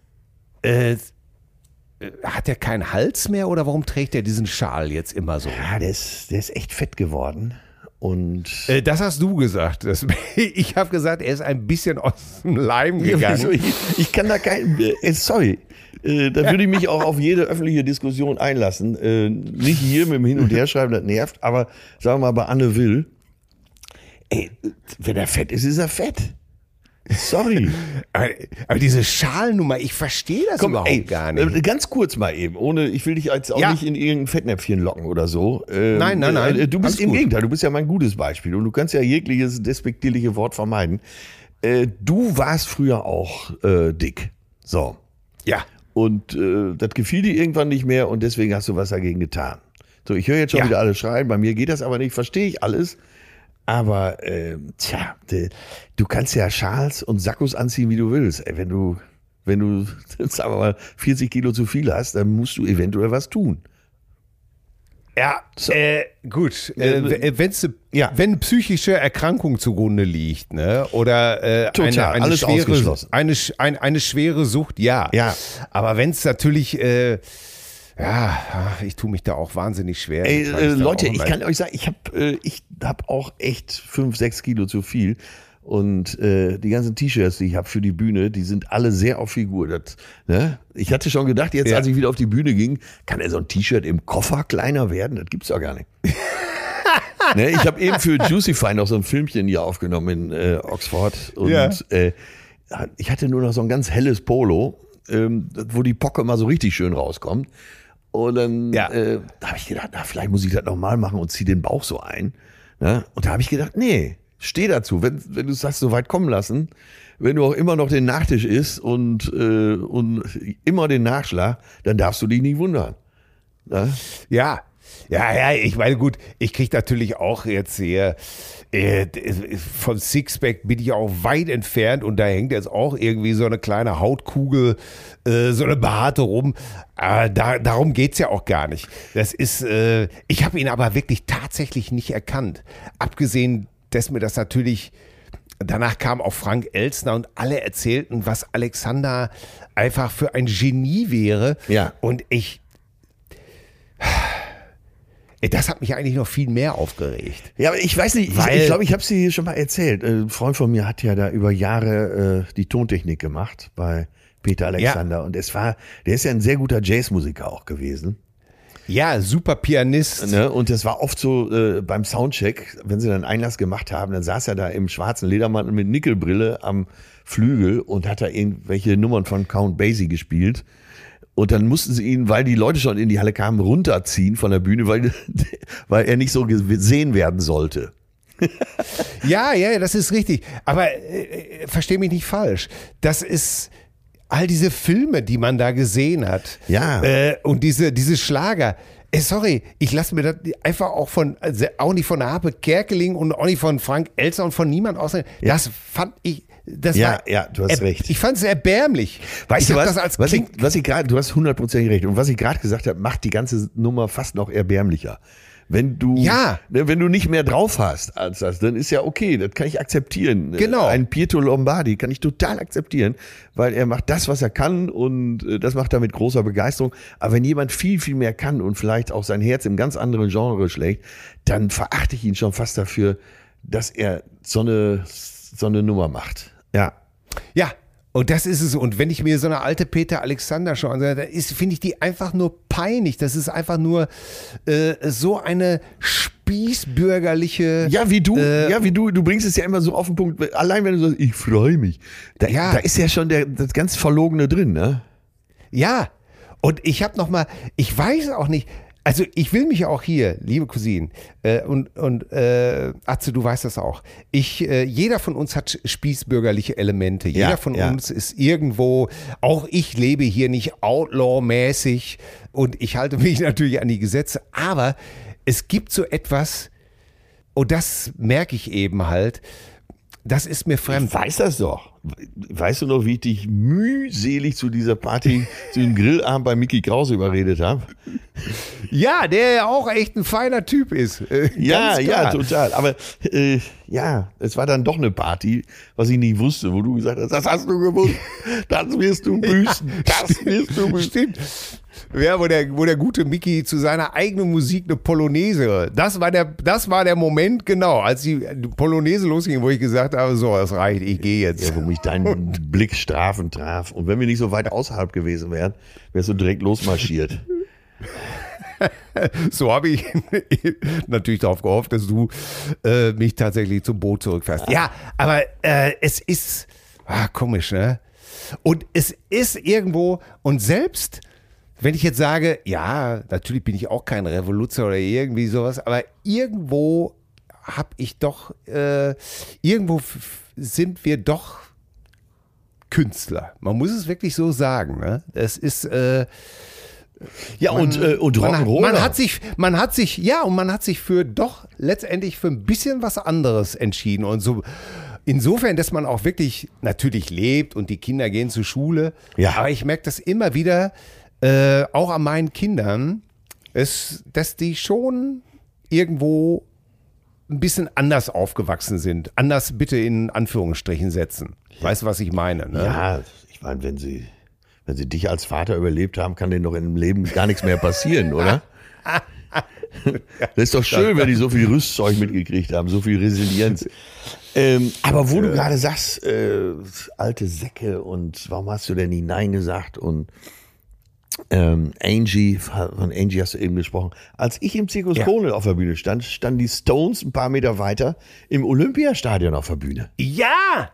hat er keinen Hals mehr oder warum trägt er diesen Schal jetzt immer so? Ja, der ist echt fett geworden. Und das hast du gesagt. Ich habe gesagt, er ist ein bisschen aus dem Leim gegangen. Ich kann da sorry. Da würde ich mich auch auf jede öffentliche Diskussion einlassen. Nicht hier mit dem Hin- und Herschreiben, das nervt, aber sagen wir mal bei Anne Will, wenn er fett ist, ist er fett. Sorry. Aber diese Schalnummer, ich verstehe das überhaupt gar nicht. Ganz kurz mal eben, ich will dich jetzt auch nicht in irgendein Fettnäpfchen locken oder so. Nein. Du bist im Gegenteil, du bist ja mein gutes Beispiel und du kannst ja jegliches despektierliche Wort vermeiden. Du warst früher auch dick. So. Ja. Und das gefiel dir irgendwann nicht mehr und deswegen hast du was dagegen getan. So, ich höre jetzt schon wieder alle schreien, bei mir geht das aber nicht, verstehe ich alles. Aber, du kannst ja Schals und Sakkos anziehen, wie du willst. Wenn du, sagen wir mal, 40 Kilo zu viel hast, dann musst du eventuell was tun. Ja, so. Gut. Wenn psychische Erkrankung zugrunde liegt, ne, oder eine schwere Sucht, ja. Aber wenn es natürlich, ich tue mich da auch wahnsinnig schwer. Leute, ich kann euch sagen, ich hab auch echt 5, 6 Kilo zu viel. Und die ganzen T-Shirts, die ich habe für die Bühne, die sind alle sehr auf Figur. Ich hatte schon gedacht, jetzt als ich wieder auf die Bühne ging, kann so ein T-Shirt im Koffer kleiner werden? Das gibt's doch gar nicht. Ich habe eben für Juicify noch so ein Filmchen hier aufgenommen in Oxford. Und ich hatte nur noch so ein ganz helles Polo, wo die Pocke mal so richtig schön rauskommt. Und dann habe ich gedacht, vielleicht muss ich das nochmal machen und ziehe den Bauch so ein. Ne? Und da habe ich gedacht, nee, steh dazu, wenn du es hast so weit kommen lassen, wenn du auch immer noch den Nachtisch isst und immer den Nachschlag, dann darfst du dich nicht wundern. Ne? Ja, Ja, ich meine, gut, ich kriege natürlich auch jetzt hier, von Sixpack bin ich auch weit entfernt und da hängt jetzt auch irgendwie so eine kleine Hautkugel, so eine behaarte rum. Darum geht es ja auch gar nicht. Das ist, ich habe ihn aber wirklich tatsächlich nicht erkannt. Abgesehen, dass mir das natürlich, danach kam auch Frank Elstner und alle erzählten, was Alexander einfach für ein Genie wäre. Ja. Und das hat mich eigentlich noch viel mehr aufgeregt. Ja, aber ich weiß nicht, ich glaube, ich habe sie schon mal erzählt. Ein Freund von mir hat ja da über Jahre die Tontechnik gemacht bei Peter Alexander. Ja. Und der ist ja ein sehr guter Jazzmusiker auch gewesen. Ja, super Pianist. Ne? Und das war oft so beim Soundcheck, wenn sie dann Einlass gemacht haben, dann saß er da im schwarzen Ledermantel mit Nickelbrille am Flügel und hat da irgendwelche Nummern von Count Basie gespielt. Und dann mussten sie ihn, weil die Leute schon in die Halle kamen, runterziehen von der Bühne, weil er nicht so gesehen werden sollte. Ja, das ist richtig. Aber versteh mich nicht falsch. Das ist all diese Filme, die man da gesehen hat. Ja. Und diese Schlager. Sorry, ich lasse mir das einfach auch nicht von Harpe Kerkeling und auch nicht von Frank Elstner und von niemand aussehen. Ja. Das fand ich. Ja, du hast recht. Ich fand es erbärmlich. Weißt du was? Du hast 100% recht. Und was ich gerade gesagt habe, macht die ganze Nummer fast noch erbärmlicher. Wenn du nicht mehr drauf hast als das, dann ist ja okay, das kann ich akzeptieren. Genau. Ein Pietro Lombardi kann ich total akzeptieren, weil er macht das, was er kann und das macht er mit großer Begeisterung. Aber wenn jemand viel, viel mehr kann und vielleicht auch sein Herz im ganz anderen Genre schlägt, dann verachte ich ihn schon fast dafür, dass er so eine Nummer macht. Ja. Ja, und das ist es. Und wenn ich mir so eine alte Peter Alexander schaue, da finde ich die einfach nur peinlich. Das ist einfach nur so eine spießbürgerliche. Ja, wie du. Du bringst es ja immer so auf den Punkt. Allein wenn du sagst, ich freue mich. Da ist ja schon das ganz Verlogene drin, ne? Ja. Und ich weiß auch nicht. Also ich will mich auch hier, liebe Cousinen, und Atze, du weißt das auch. Jeder von uns hat spießbürgerliche Elemente. Jeder von uns ist irgendwo, auch ich lebe hier nicht outlaw-mäßig und ich halte mich natürlich an die Gesetze, aber es gibt so etwas, und das merke ich eben halt, das ist mir fremd. Ich weiß das doch. Weißt du noch, wie ich dich mühselig zu dieser Party, zu dem Grillabend bei Mickey Krause überredet habe? Ja, der ja auch echt ein feiner Typ ist. Ja, total. Aber es war dann doch eine Party, was ich nicht wusste, wo du gesagt hast, das hast du gewusst, das wirst du büßen, das wirst du büßen. Stimmt. Ja, wo der gute Mickey zu seiner eigenen Musik eine Polonaise, das war der Moment, genau, als die Polonaise losging, wo ich gesagt habe, so, das reicht, ich gehe jetzt. Ja, wo mich dein Blick strafend traf. Und wenn wir nicht so weit außerhalb gewesen wären, wärst du direkt losmarschiert. So habe ich natürlich darauf gehofft, dass du mich tatsächlich zum Boot zurückfährst. Ja, aber es ist komisch, ne? Und es ist irgendwo, und selbst wenn ich jetzt sage, ja, natürlich bin ich auch kein Revoluzer oder irgendwie sowas, aber irgendwo habe ich doch, irgendwo sind wir doch Künstler. Man muss es wirklich so sagen, ne? Es ist, ja, und Rock'n'Roll. Man hat sich letztendlich für ein bisschen was anderes entschieden. Und so, insofern, dass man auch wirklich natürlich lebt und die Kinder gehen zur Schule. Ja. Aber ich merke das immer wieder, auch an meinen Kindern, dass die schon irgendwo ein bisschen anders aufgewachsen sind. Anders bitte in Anführungsstrichen setzen. Weißt du, was ich meine? Ne? Ja, ich meine, wenn sie dich als Vater überlebt haben, kann denen doch im Leben gar nichts mehr passieren, oder? Das ist doch schön, wenn die so viel Rüstzeug mitgekriegt haben, so viel Resilienz. Aber wo du gerade sagst, alte Säcke und warum hast du denn nie Nein gesagt und von Angie hast du eben gesprochen. Als ich im Zirkus Krone auf der Bühne stand, standen die Stones ein paar Meter weiter im Olympiastadion auf der Bühne. Ja.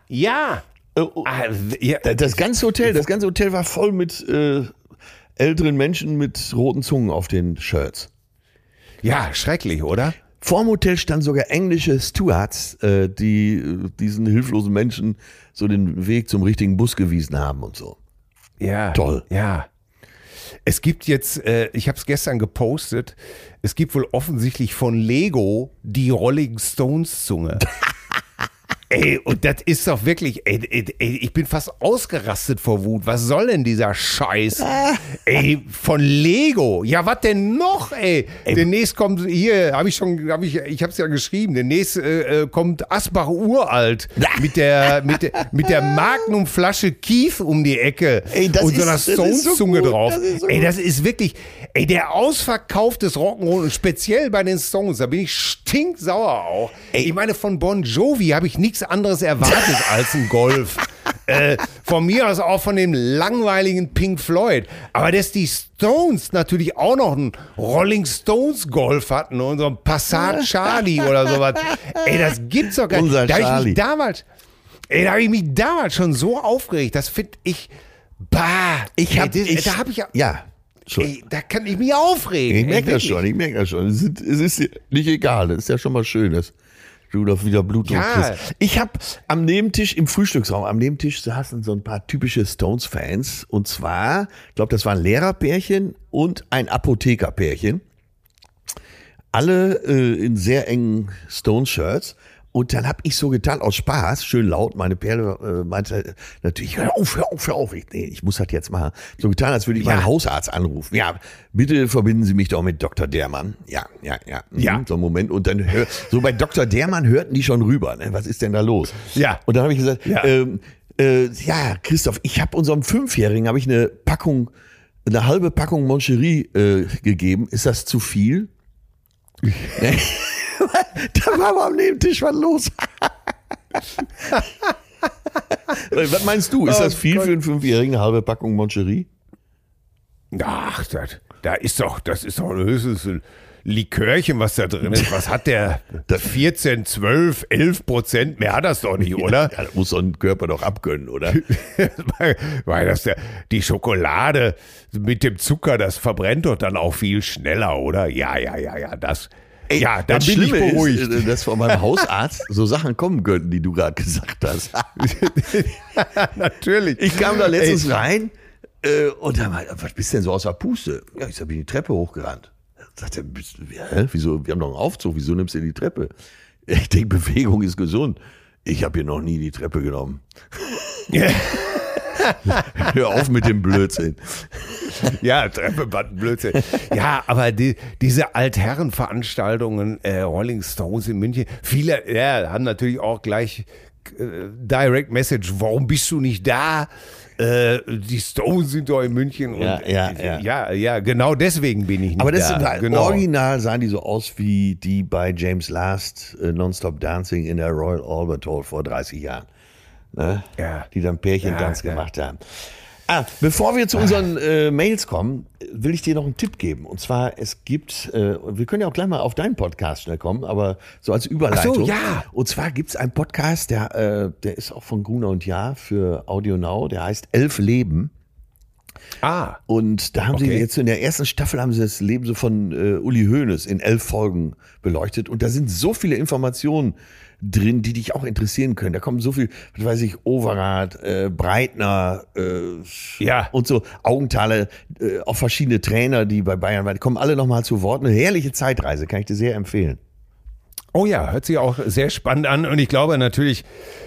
Das ganze Hotel war voll mit älteren Menschen mit roten Zungen auf den Shirts. Ja, schrecklich, oder? Vorm Hotel standen sogar englische Stewards, die diesen hilflosen Menschen so den Weg zum richtigen Bus gewiesen haben und so. Ja. Toll. Ja. Es gibt jetzt, ich habe es gestern gepostet, es gibt wohl offensichtlich von Lego die Rolling Stones Zunge. Ey, und das ist doch wirklich, ich bin fast ausgerastet vor Wut. Was soll denn dieser Scheiß? Ey, von Lego. Ja, was denn noch, ey? Demnächst kommt, hier, ich hab's ja geschrieben, demnächst kommt Asbach Uralt mit der Magnum-Flasche Kief um die Ecke und so einer Stones-Zunge drauf. Ey, das ist wirklich, der Ausverkauf des Rock'n'Roll und speziell bei den Stones, da bin ich stinksauer auch. Ich meine, von Bon Jovi habe ich nichts anderes erwartet als ein Golf. Von mir aus auch von dem langweiligen Pink Floyd. Aber dass die Stones natürlich auch noch einen Rolling Stones Golf hatten und so ein Passat Charlie oder sowas. Ey, das gibt's doch gar nicht. Da habe ich mich damals schon so aufgeregt. Das finde ich, da kann ich mich aufregen. Ich merke das schon. Es ist nicht egal, das ist ja schon mal schön, dass du doch wieder Blut kriegst. Ich habe am Nebentisch, im Frühstücksraum, am Nebentisch saßen so ein paar typische Stones-Fans. Und zwar, ich glaube, das war ein Lehrerpärchen und ein Apothekerpärchen. Alle in sehr engen Stones-Shirts. Und dann habe ich so getan, aus Spaß, schön laut, meine Perle meinte natürlich, hör auf. Ich muss das jetzt machen. So getan, als würde ich meinen Hausarzt anrufen. Ja, bitte verbinden Sie mich doch mit Dr. Dermann. Ja. So einen Moment. Und dann, so bei Dr. Dermann hörten die schon rüber. Ne? Was ist denn da los? Ja. Und dann habe ich gesagt, Christoph, ich habe unserem 5-Jährigen eine halbe Packung Moncherie gegeben. Ist das zu viel? Da war aber am Nebentisch was los. Was meinst du? Ist das viel für einen 5-Jährigen, eine halbe Packung Moncherie? Ach, das ist doch höchstens ein Likörchen, was da drin ist. Was hat der? 14, 12, 11%? Mehr hat das doch nicht, oder? Ja, das muss so ein Körper doch abgönnen, oder? Weil das die Schokolade mit dem Zucker, das verbrennt doch dann auch viel schneller, oder? Ja, das... Ey, ja, da bin ich beruhigt. Ist, dass von meinem Hausarzt so Sachen kommen könnten, die du gerade gesagt hast. Natürlich. Ich kam da letztens rein und da meinte, was bist du denn so aus der Puste? Ja, ich bin die Treppe hochgerannt. Sagt er, wieso? Wir haben doch einen Aufzug, wieso nimmst du die Treppe? Ich denke, Bewegung ist gesund. Ich habe hier noch nie die Treppe genommen. Hör auf mit dem Blödsinn. Ja, Treppenbandenblödsinn. Ja, aber diese Altherrenveranstaltungen, Rolling Stones in München, viele haben natürlich auch gleich Direct Message, warum bist du nicht da? Die Stones sind doch in München. Und ja, genau deswegen bin ich nicht da. Aber das sind original sahen die so aus wie die bei James Last Nonstop Dancing in der Royal Albert Hall vor 30 Jahren. Ne? Ja. Die dann Pärchentanz gemacht haben. Bevor wir zu unseren Mails kommen, will ich dir noch einen Tipp geben. Und zwar, es gibt, wir können ja auch gleich mal auf deinen Podcast schnell kommen, aber so als Überleitung. Ach so, ja. Und zwar gibt es einen Podcast, der ist auch von Gruner und Jahr für Audio Now, der heißt 11 Leben. Und da haben sie jetzt in der ersten Staffel haben sie das Leben so von Uli Hoeneß in 11 Folgen beleuchtet. Und da sind so viele Informationen drin, die dich auch interessieren können. Da kommen so viel, was weiß ich, Overath, Breitner und so Augenthaler, auch verschiedene Trainer, die bei Bayern waren, die kommen alle nochmal zu Wort. Eine herrliche Zeitreise, kann ich dir sehr empfehlen. Oh ja, hört sich auch sehr spannend an. Und ich glaube natürlich,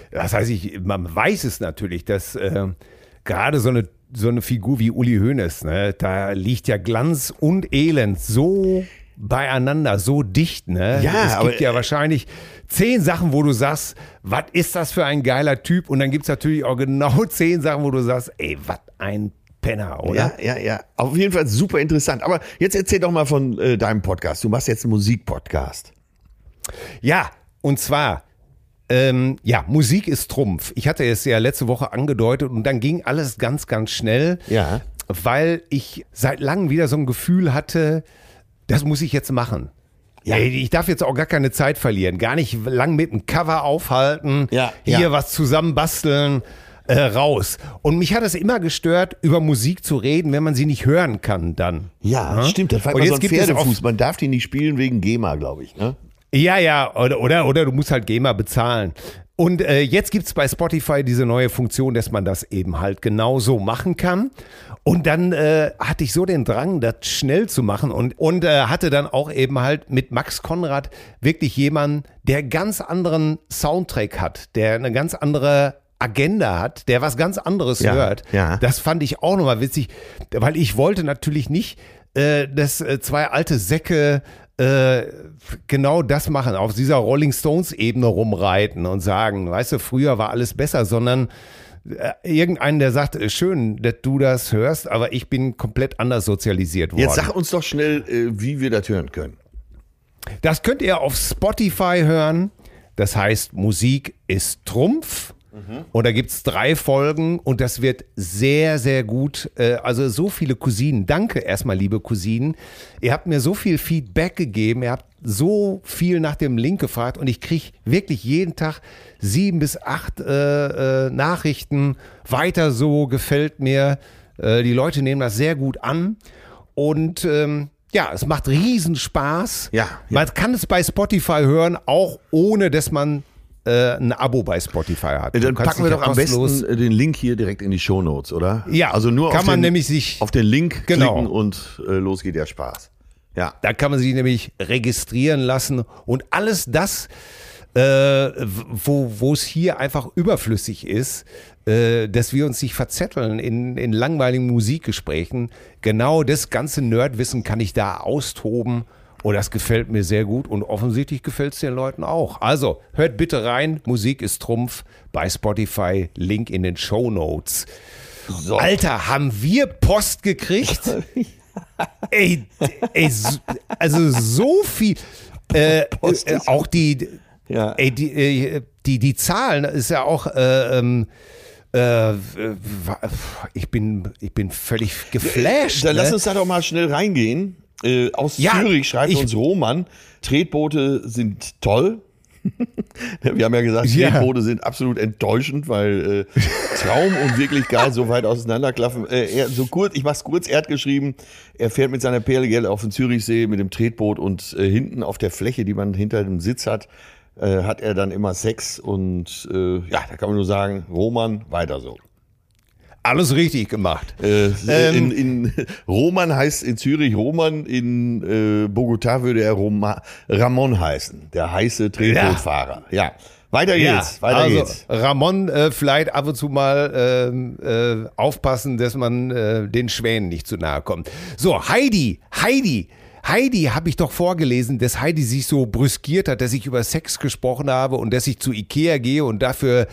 man weiß es natürlich, dass gerade so eine Figur wie Uli Hoeneß, ne, da liegt ja Glanz und Elend so beieinander, so dicht, ne? Ja, es gibt ja wahrscheinlich 10 Sachen, wo du sagst, was ist das für ein geiler Typ? Und dann gibt es natürlich auch genau 10 Sachen, wo du sagst, ey, was ein Penner, oder? Ja. Auf jeden Fall super interessant. Aber jetzt erzähl doch mal von deinem Podcast. Du machst jetzt einen Musikpodcast. Ja, und zwar, Musik ist Trumpf. Ich hatte es ja letzte Woche angedeutet und dann ging alles ganz, ganz schnell, weil ich seit langem wieder so ein Gefühl hatte, das muss ich jetzt machen. Ja. Ey, ich darf jetzt auch gar keine Zeit verlieren. Gar nicht lang mit einem Cover aufhalten, hier was zusammenbasteln, raus. Und mich hat es immer gestört, über Musik zu reden, wenn man sie nicht hören kann dann. Ja, stimmt. Das war immer so ein Pferdefuß. Man darf die nicht spielen wegen GEMA, glaube ich. Ne? Ja, oder du musst halt GEMA bezahlen. Und jetzt gibt es bei Spotify diese neue Funktion, dass man das eben halt genau so machen kann. Und dann hatte ich so den Drang, das schnell zu machen und hatte dann auch eben halt mit Max Konrad wirklich jemanden, der ganz anderen Soundtrack hat, der eine ganz andere Agenda hat, der was ganz anderes hört. Ja. Das fand ich auch nochmal witzig, weil ich wollte natürlich nicht, dass zwei alte Säcke genau das machen, auf dieser Rolling Stones Ebene rumreiten und sagen, weißt du, früher war alles besser, sondern irgendeinen, der sagt, schön, dass du das hörst, aber ich bin komplett anders sozialisiert worden. Jetzt sag uns doch schnell, wie wir das hören können. Das könnt ihr auf Spotify hören. Das heißt, Musik ist Trumpf. Und da gibt es 3 Folgen und das wird sehr, sehr gut. Also so viele Cousinen. Danke erstmal, liebe Cousinen. Ihr habt mir so viel Feedback gegeben. Ihr habt so viel nach dem Link gefragt und ich kriege wirklich jeden Tag 7 bis 8 Nachrichten. Weiter so, gefällt mir. Die Leute nehmen das sehr gut an und es macht riesen Spaß. Ja. Man kann es bei Spotify hören, auch ohne, dass man ein Abo bei Spotify hat. Dann packen wir doch am besten den Link hier direkt in die Shownotes, oder? Ja, also nur kann man nämlich sich auf den Link klicken und los geht der Spaß. Ja. Da kann man sich nämlich registrieren lassen und alles das, wo es hier einfach überflüssig ist, dass wir uns nicht verzetteln in langweiligen Musikgesprächen, genau das ganze Nerdwissen kann ich da austoben. Und das gefällt mir sehr gut und offensichtlich gefällt es den Leuten auch. Also hört bitte rein, Musik ist Trumpf bei Spotify, Link in den Shownotes. So. Alter, haben wir Post gekriegt? ey, also so viel. Auch die Zahlen ist ja auch. Ich bin völlig geflasht. Dann lass uns da doch mal schnell reingehen. Aus Zürich schreibt uns Roman, Tretboote sind toll. Wir haben ja gesagt, Tretboote sind absolut enttäuschend, weil Traum und Wirklichkeit so weit auseinanderklaffen. Ich mach's kurz, er hat geschrieben, er fährt mit seiner Perle auf den Zürichsee mit dem Tretboot und hinten auf der Fläche, die man hinter dem Sitz hat, hat er dann immer Sex und da kann man nur sagen, Roman, weiter so. Alles richtig gemacht. In Roman heißt in Zürich Roman, in Bogotá würde er Ramon heißen, der heiße Tretbootfahrer. Ja. Weiter geht's. Weiter geht's. Ramon, vielleicht ab und zu mal aufpassen, dass man den Schwänen nicht zu nahe kommt. So, Heidi habe ich doch vorgelesen, dass Heidi sich so brüskiert hat, dass ich über Sex gesprochen habe und dass ich zu Ikea gehe und dafür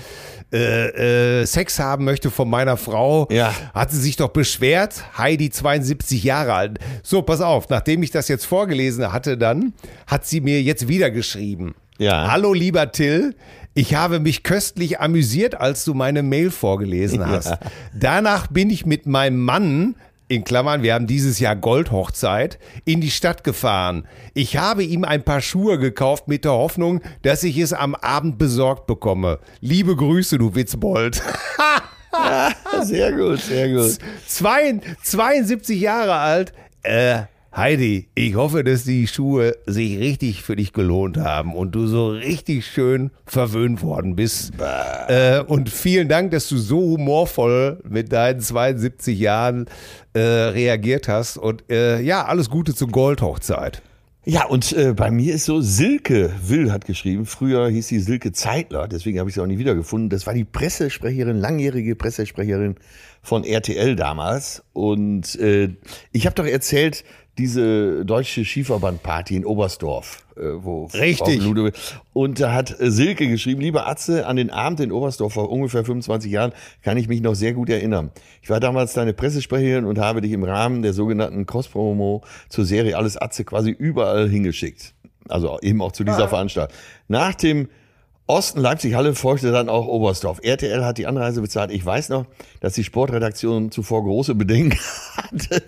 Sex haben möchte von meiner Frau. Ja. Hat sie sich doch beschwert. Heidi, 72 Jahre alt. So, pass auf, nachdem ich das jetzt vorgelesen hatte, dann hat sie mir jetzt wieder geschrieben. Ja. Hallo, lieber Till. Ich habe mich köstlich amüsiert, als du meine Mail vorgelesen hast. Ja. Danach bin ich mit meinem Mann, in Klammern, wir haben dieses Jahr Goldhochzeit, in die Stadt gefahren. Ich habe ihm ein paar Schuhe gekauft mit der Hoffnung, dass ich es am Abend besorgt bekomme. Liebe Grüße, du Witzbold. Sehr gut, sehr gut. 72 Jahre alt. Heidi, ich hoffe, dass die Schuhe sich richtig für dich gelohnt haben und du so richtig schön verwöhnt worden bist. Und vielen Dank, dass du so humorvoll mit deinen 72 Jahren reagiert hast. Und alles Gute zur Goldhochzeit. Ja, und bei mir ist so, Silke Will hat geschrieben, früher hieß sie Silke Zeitler, deswegen habe ich sie auch nie wiedergefunden. Das war die Pressesprecherin, langjährige Pressesprecherin von RTL damals. Und ich habe doch erzählt, diese deutsche Skiverband-Party in Oberstdorf, wo richtig. Und da hat Silke geschrieben, lieber Atze, an den Abend in Oberstdorf vor ungefähr 25 Jahren kann ich mich noch sehr gut erinnern. Ich war damals deine Pressesprecherin und habe dich im Rahmen der sogenannten Cross-Promo zur Serie Alles Atze quasi überall hingeschickt. Also eben auch zu dieser Veranstaltung. Nach dem Osten Leipzig-Halle folgte dann auch Oberstdorf. RTL hat die Anreise bezahlt. Ich weiß noch, dass die Sportredaktion zuvor große Bedenken hatte.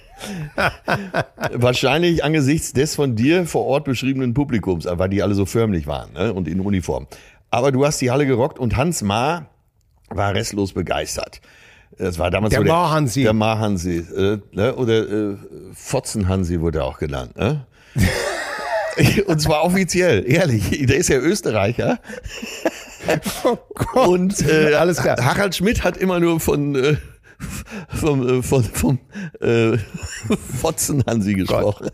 Wahrscheinlich angesichts des von dir vor Ort beschriebenen Publikums, weil die alle so förmlich waren, ne? Und in Uniform. Aber du hast die Halle gerockt und Hans Maar war restlos begeistert. Das war damals der Maar-Hansi. Der Maar-Hansi. Ne? Oder Fotzen-Hansi wurde er auch genannt. Ne? Und zwar offiziell, ehrlich. Der ist ja Österreicher. Oh Gott. Und alles klar. Harald Schmidt hat immer nur vom Fotzen-Hansi gesprochen.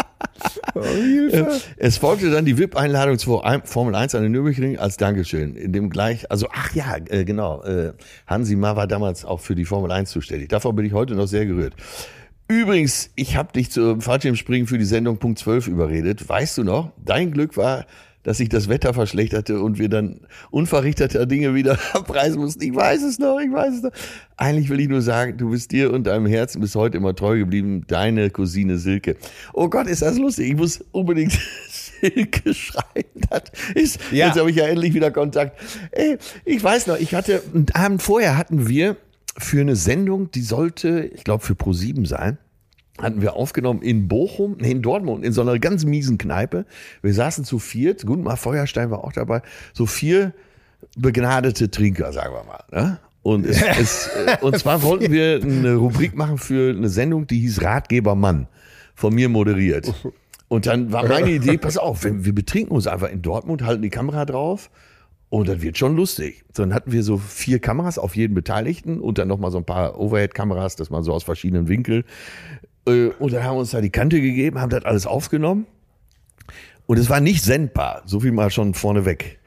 Es folgte dann die VIP-Einladung zur Formel 1 an den Nürburgring als Dankeschön. In dem gleich, also genau, Hansi Ma war damals auch für die Formel 1 zuständig. Davon bin ich heute noch sehr gerührt. Übrigens, ich habe dich zum Fallschirmspringen für die Sendung Punkt 12 überredet. Weißt du noch, dein Glück war, dass sich das Wetter verschlechterte und wir dann unverrichteter Dinge wieder abreisen mussten. Ich weiß es noch. Eigentlich will ich nur sagen, du bist dir und deinem Herzen bis heute immer treu geblieben. Deine Cousine Silke. Oh Gott, ist das lustig. Ich muss unbedingt Silke schreiben. Jetzt habe ich ja endlich wieder Kontakt. Ey, ich weiß noch, einen Abend vorher hatten wir für eine Sendung, die sollte, ich glaube, für Pro7 sein, hatten wir aufgenommen in Dortmund, in so einer ganz miesen Kneipe. Wir saßen zu viert, Gundmar Feuerstein war auch dabei, so 4 begnadete Trinker, sagen wir mal. Ne? Und und zwar wollten wir eine Rubrik machen für eine Sendung, die hieß Ratgeber Mann, von mir moderiert. Und dann war meine Idee, pass auf, wir betrinken uns einfach in Dortmund, halten die Kamera drauf und dann wird schon lustig. So, dann hatten wir so 4 Kameras auf jeden Beteiligten und dann nochmal so ein paar Overhead-Kameras, das mal so aus verschiedenen Winkeln. Und dann haben wir uns da die Kante gegeben, haben das alles aufgenommen. Und es war nicht sendbar, so viel mal schon vorneweg.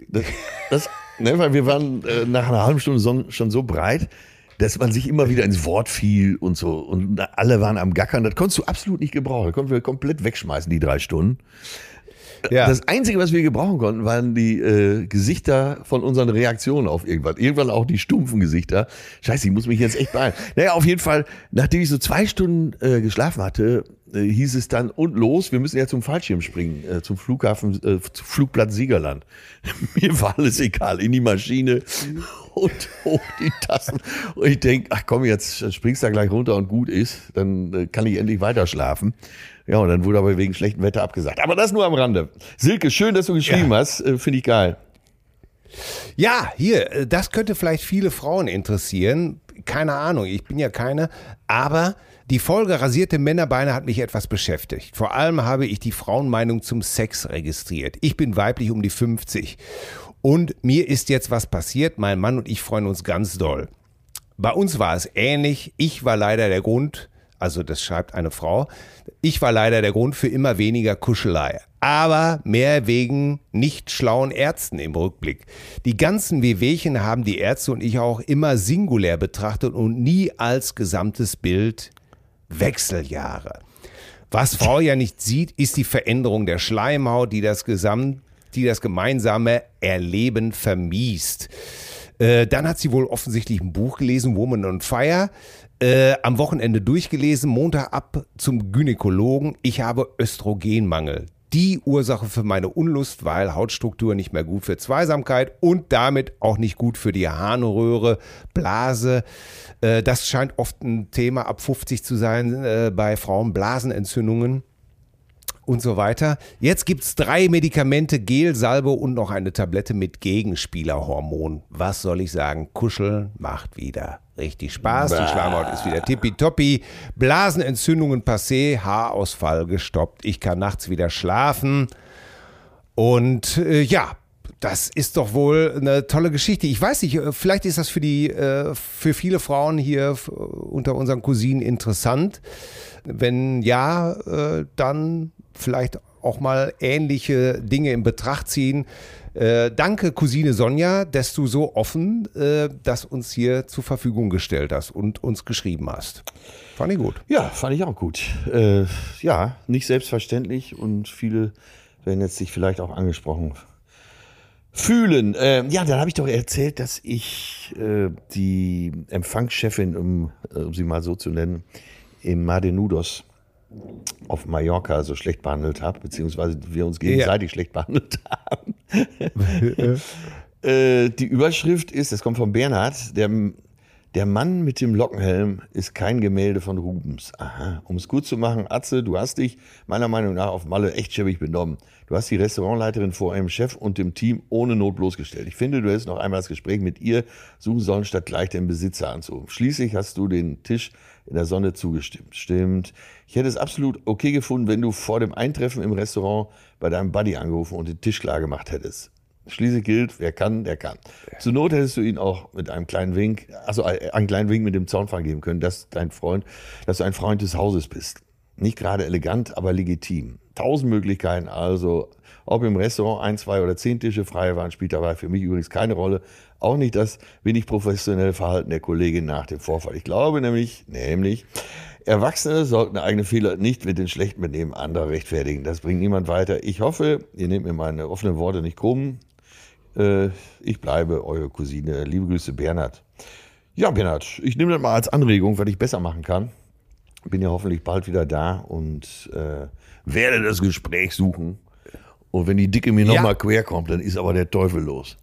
Weil wir waren nach einer halben Stunde schon so breit, dass man sich immer wieder ins Wort fiel und so. Und alle waren am Gackern. Das konntest du absolut nicht gebrauchen. Das konnten wir komplett wegschmeißen, die 3 Stunden. Ja. Das Einzige, was wir gebrauchen konnten, waren die Gesichter von unseren Reaktionen auf irgendwas. Irgendwann auch die stumpfen Gesichter. Scheiße, ich muss mich jetzt echt beeilen. Naja, auf jeden Fall, nachdem ich so 2 Stunden geschlafen hatte, hieß es dann, und los, wir müssen ja zum Fallschirmspringen, zum Flughafen, Flugplatz Siegerland. Mir war alles egal, in die Maschine und hoch die Tassen. Und ich denke, ach komm, jetzt springst du da gleich runter und gut ist, dann kann ich endlich weiter schlafen. Ja, und dann wurde aber wegen schlechtem Wetter abgesagt. Aber das nur am Rande. Silke, schön, dass du geschrieben hast. Finde ich geil. Ja, hier, das könnte vielleicht viele Frauen interessieren. Keine Ahnung, ich bin ja keine. Aber die Folge Rasierte Männerbeine hat mich etwas beschäftigt. Vor allem habe ich die Frauenmeinung zum Sex registriert. Ich bin weiblich um die 50. Und mir ist jetzt was passiert. Mein Mann und ich freuen uns ganz doll. Bei uns war es ähnlich. Ich war leider der Grund, also das schreibt eine Frau, ich war leider der Grund für immer weniger Kuschelei. Aber mehr wegen nicht schlauen Ärzten im Rückblick. Die ganzen Wehwehchen haben die Ärzte und ich auch immer singulär betrachtet und nie als gesamtes Bild Wechseljahre. Was Frau ja nicht sieht, ist die Veränderung der Schleimhaut, die das gemeinsame Erleben vermiest. Dann hat sie wohl offensichtlich ein Buch gelesen, Woman on Fire, am Wochenende durchgelesen, Montag ab zum Gynäkologen. Ich habe Östrogenmangel. Die Ursache für meine Unlust, weil Hautstruktur nicht mehr gut für Zweisamkeit und damit auch nicht gut für die Harnröhre, Blase. Das scheint oft ein Thema ab 50 zu sein bei Frauen, Blasenentzündungen und so weiter. Jetzt gibt's 3 Medikamente, Gel, Salbe und noch eine Tablette mit Gegenspielerhormon. Was soll ich sagen? Kuscheln macht wieder richtig Spaß. Die Schleimhaut ist wieder tippitoppi. Blasenentzündungen passé, Haarausfall gestoppt. Ich kann nachts wieder schlafen. Und das ist doch wohl eine tolle Geschichte. Ich weiß nicht, vielleicht ist das für viele Frauen hier unter unseren Cousinen interessant. Wenn ja, dann vielleicht auch mal ähnliche Dinge in Betracht ziehen. Danke, Cousine Sonja, dass du so offen das uns hier zur Verfügung gestellt hast und uns geschrieben hast. Fand ich gut. Ja, fand ich auch gut. Nicht selbstverständlich und viele werden jetzt sich vielleicht auch angesprochen fühlen. Dann habe ich doch erzählt, dass ich die Empfangschefin, um sie mal so zu nennen, im Madenudos auf Mallorca so schlecht behandelt habe, beziehungsweise wir uns gegenseitig schlecht behandelt haben. Die Überschrift ist, das kommt von Bernhard, der Mann mit dem Lockenhelm ist kein Gemälde von Rubens. Aha, um es gut zu machen, Atze, du hast dich meiner Meinung nach auf Malle echt schäbig benommen. Du hast die Restaurantleiterin vor einem Chef und dem Team ohne Not bloßgestellt. Ich finde, du hättest noch einmal das Gespräch mit ihr suchen sollen, statt gleich den Besitzer anzurufen. Schließlich hast du den Tisch in der Sonne zugestimmt. Stimmt. Ich hätte es absolut okay gefunden, wenn du vor dem Eintreffen im Restaurant bei deinem Buddy angerufen und den Tisch klar gemacht hättest. Schließlich gilt, wer kann, der kann. Zur Not hättest du ihn auch mit einem kleinen Wink, einen kleinen Wink mit dem Zaunfall geben können, dass du ein Freund des Hauses bist. Nicht gerade elegant, aber legitim. 1000 Möglichkeiten, also ob im Restaurant 1, 2 oder 10 Tische frei waren, spielt dabei für mich übrigens keine Rolle. Auch nicht das wenig professionelle Verhalten der Kollegin nach dem Vorfall. Ich glaube nämlich, Erwachsene sollten eigene Fehler nicht mit den schlechten Benehmen anderer rechtfertigen. Das bringt niemand weiter. Ich hoffe, ihr nehmt mir meine offenen Worte nicht krumm. Ich bleibe eure Cousine. Liebe Grüße, Bernhard. Ja, Bernhard, ich nehme das mal als Anregung, was ich besser machen kann. Bin ja hoffentlich bald wieder da und werde das Gespräch suchen. Und wenn die Dicke mir nochmal quer kommt, dann ist aber der Teufel los.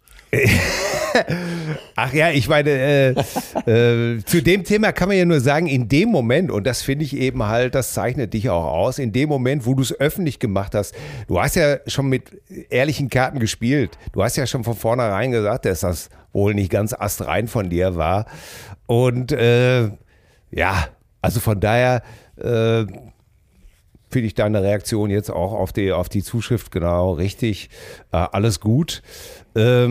Ach ja, ich meine, zu dem Thema kann man ja nur sagen, in dem Moment, und das finde ich eben halt, das zeichnet dich auch aus, in dem Moment, wo du es öffentlich gemacht hast, du hast ja schon mit ehrlichen Karten gespielt, du hast ja schon von vornherein gesagt, dass das wohl nicht ganz astrein von dir war und also von daher finde ich deine Reaktion jetzt auch auf die Zuschrift genau richtig, alles gut. Wir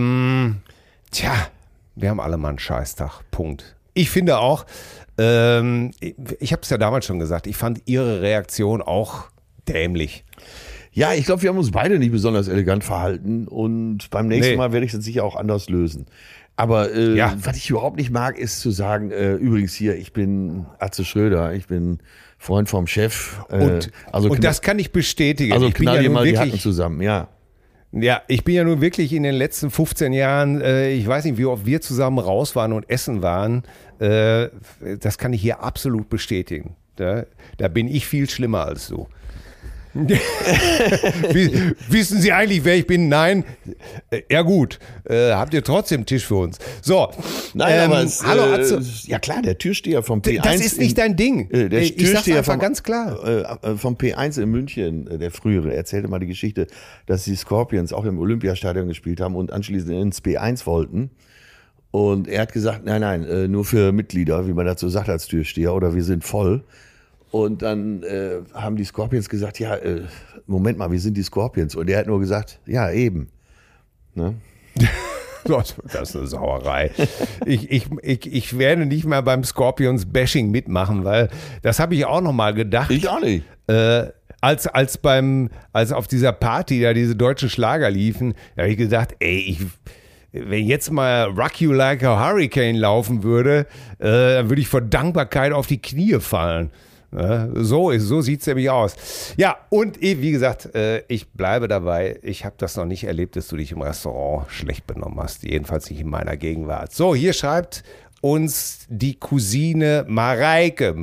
haben alle mal einen Scheißtag, Punkt. Ich finde auch, ich habe es ja damals schon gesagt, ich fand ihre Reaktion auch dämlich. Ja, ich glaube, wir haben uns beide nicht besonders elegant verhalten und beim nächsten Mal werde ich das sicher auch anders lösen. Aber was ich überhaupt nicht mag, ist zu sagen, übrigens hier, ich bin Atze Schröder, ich bin Freund vom Chef. Und das kann ich bestätigen. Also ich knall dir mal die Hacken zusammen, ja. Ja, ich bin ja nun wirklich in den letzten 15 Jahren, ich weiß nicht, wie oft wir zusammen raus waren und essen waren, das kann ich hier absolut bestätigen. Da bin ich viel schlimmer als du. Wissen Sie eigentlich, wer ich bin? Nein? Ja gut, habt ihr trotzdem Tisch für uns? So. Nein, aber hallo Atze. Ja klar, der Türsteher vom P1. Das ist nicht dein Ding. Ich sag's einfach ganz klar. Vom P1 in München, der frühere, erzählte mal die Geschichte, dass die Scorpions auch im Olympiastadion gespielt haben und anschließend ins P1 wollten. Und er hat gesagt, nein, nur für Mitglieder, wie man dazu sagt als Türsteher, oder wir sind voll. Und dann haben die Scorpions gesagt, Moment mal, wir sind die Scorpions. Und er hat nur gesagt, ja, eben. Ne? Das ist eine Sauerei. Ich werde nicht mehr beim Scorpions-Bashing mitmachen, weil das habe ich auch noch mal gedacht. Ich auch nicht. Als auf dieser Party da diese deutschen Schlager liefen, da habe ich gedacht, wenn jetzt mal Rock You Like a Hurricane laufen würde, dann würde ich vor Dankbarkeit auf die Knie fallen. So sieht es nämlich aus. Ja, und wie gesagt, ich bleibe dabei. Ich habe das noch nicht erlebt, dass du dich im Restaurant schlecht benommen hast. Jedenfalls nicht in meiner Gegenwart. So, hier schreibt uns die Cousine Mareike.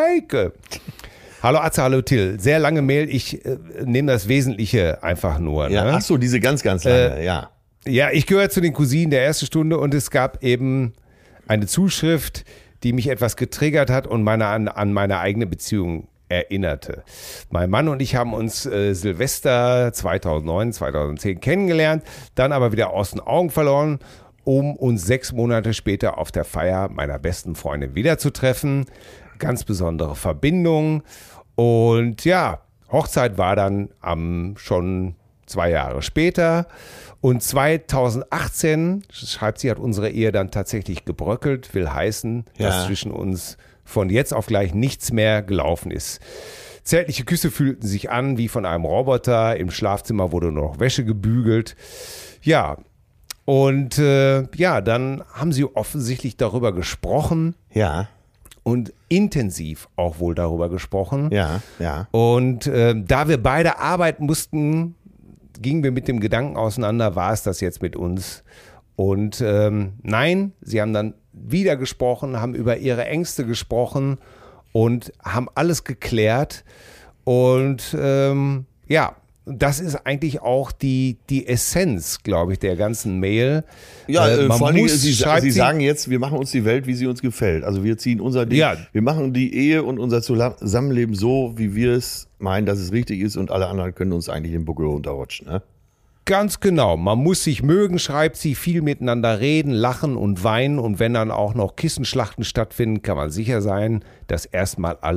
Hallo Atze, hallo Till. Sehr lange Mail. Ich nehme das Wesentliche einfach nur. Ja, ne? Ach so, diese ganz, ganz lange, ja. Ja, ich gehöre zu den Cousinen der ersten Stunde und es gab eben eine Zuschrift, die mich etwas getriggert hat und an meine eigene Beziehung erinnerte. Mein Mann und ich haben uns Silvester 2009, 2010 kennengelernt, dann aber wieder aus den Augen verloren, um uns 6 Monate später auf der Feier meiner besten Freundin wiederzutreffen. Ganz besondere Verbindung. Und ja, Hochzeit war dann schon 2 Jahre später. Und 2018, schreibt sie, hat unsere Ehe dann tatsächlich gebröckelt, will heißen, dass zwischen uns von jetzt auf gleich nichts mehr gelaufen ist. Zärtliche Küsse fühlten sich an wie von einem Roboter, im Schlafzimmer wurde nur noch Wäsche gebügelt. Ja, und dann haben sie offensichtlich darüber gesprochen. Ja. Und intensiv auch wohl darüber gesprochen. Ja. Und da wir beide arbeiten mussten, gingen wir mit dem Gedanken auseinander, war es das jetzt mit uns? Und nein, sie haben dann wieder gesprochen, haben über ihre Ängste gesprochen und haben alles geklärt. Und das ist eigentlich auch die Essenz, glaube ich, der ganzen Mail. Ja, vor allem, Sie sagen jetzt, wir machen uns die Welt, wie sie uns gefällt. Also wir ziehen unser Ding, wir machen die Ehe und unser Zusammenleben so, wie wir es meinen, dass es richtig ist und alle anderen können uns eigentlich den Buckel runterrutschen. Ne? Ganz genau. Man muss sich mögen, schreibt sie, viel miteinander reden, lachen und weinen und wenn dann auch noch Kissenschlachten stattfinden, kann man sicher sein, dass erstmal alles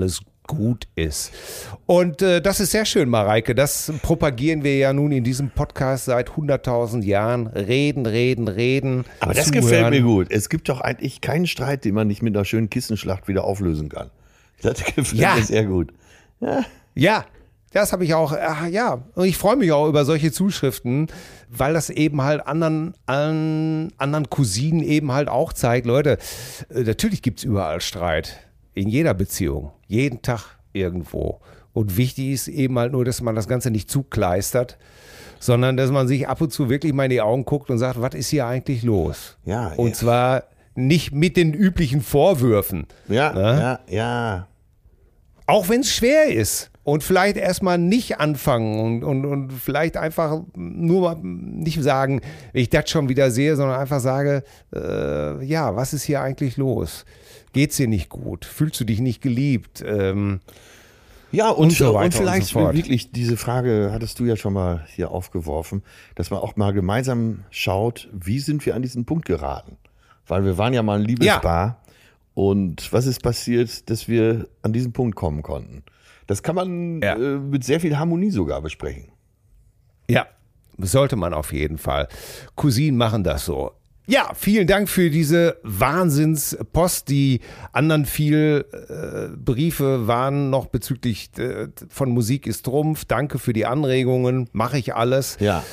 gut ist. Und das ist sehr schön, Mareike. Das propagieren wir ja nun in diesem Podcast seit 100.000 Jahren. Reden. Aber das gefällt mir gut. Es gibt doch eigentlich keinen Streit, den man nicht mit einer schönen Kissenschlacht wieder auflösen kann. Das gefällt mir sehr gut. Ja. Das habe ich auch, und ich freue mich auch über solche Zuschriften, weil das eben halt allen anderen Cousinen eben halt auch zeigt, Leute, natürlich gibt es überall Streit, in jeder Beziehung, jeden Tag irgendwo. Und wichtig ist eben halt nur, dass man das Ganze nicht zukleistert, sondern dass man sich ab und zu wirklich mal in die Augen guckt und sagt, was ist hier eigentlich los? Ja. Und zwar nicht mit den üblichen Vorwürfen. Ja. Auch wenn es schwer ist. Und vielleicht erstmal nicht anfangen und vielleicht einfach nur nicht sagen, wenn ich das schon wieder sehe, sondern einfach sage, was ist hier eigentlich los? Geht's dir nicht gut? Fühlst du dich nicht geliebt? Und so weiter und vielleicht und so fort. Wirklich, diese Frage hattest du ja schon mal hier aufgeworfen, dass man auch mal gemeinsam schaut, wie sind wir an diesen Punkt geraten? Weil wir waren ja mal ein Liebespaar und was ist passiert, dass wir an diesen Punkt kommen konnten? Das kann man mit sehr viel Harmonie sogar besprechen. Ja, sollte man auf jeden Fall. Cousinen machen das so. Ja, vielen Dank für diese Wahnsinnspost. Die anderen viel Briefe waren noch bezüglich von Musik ist Trumpf. Danke für die Anregungen. Mache ich alles. Ja.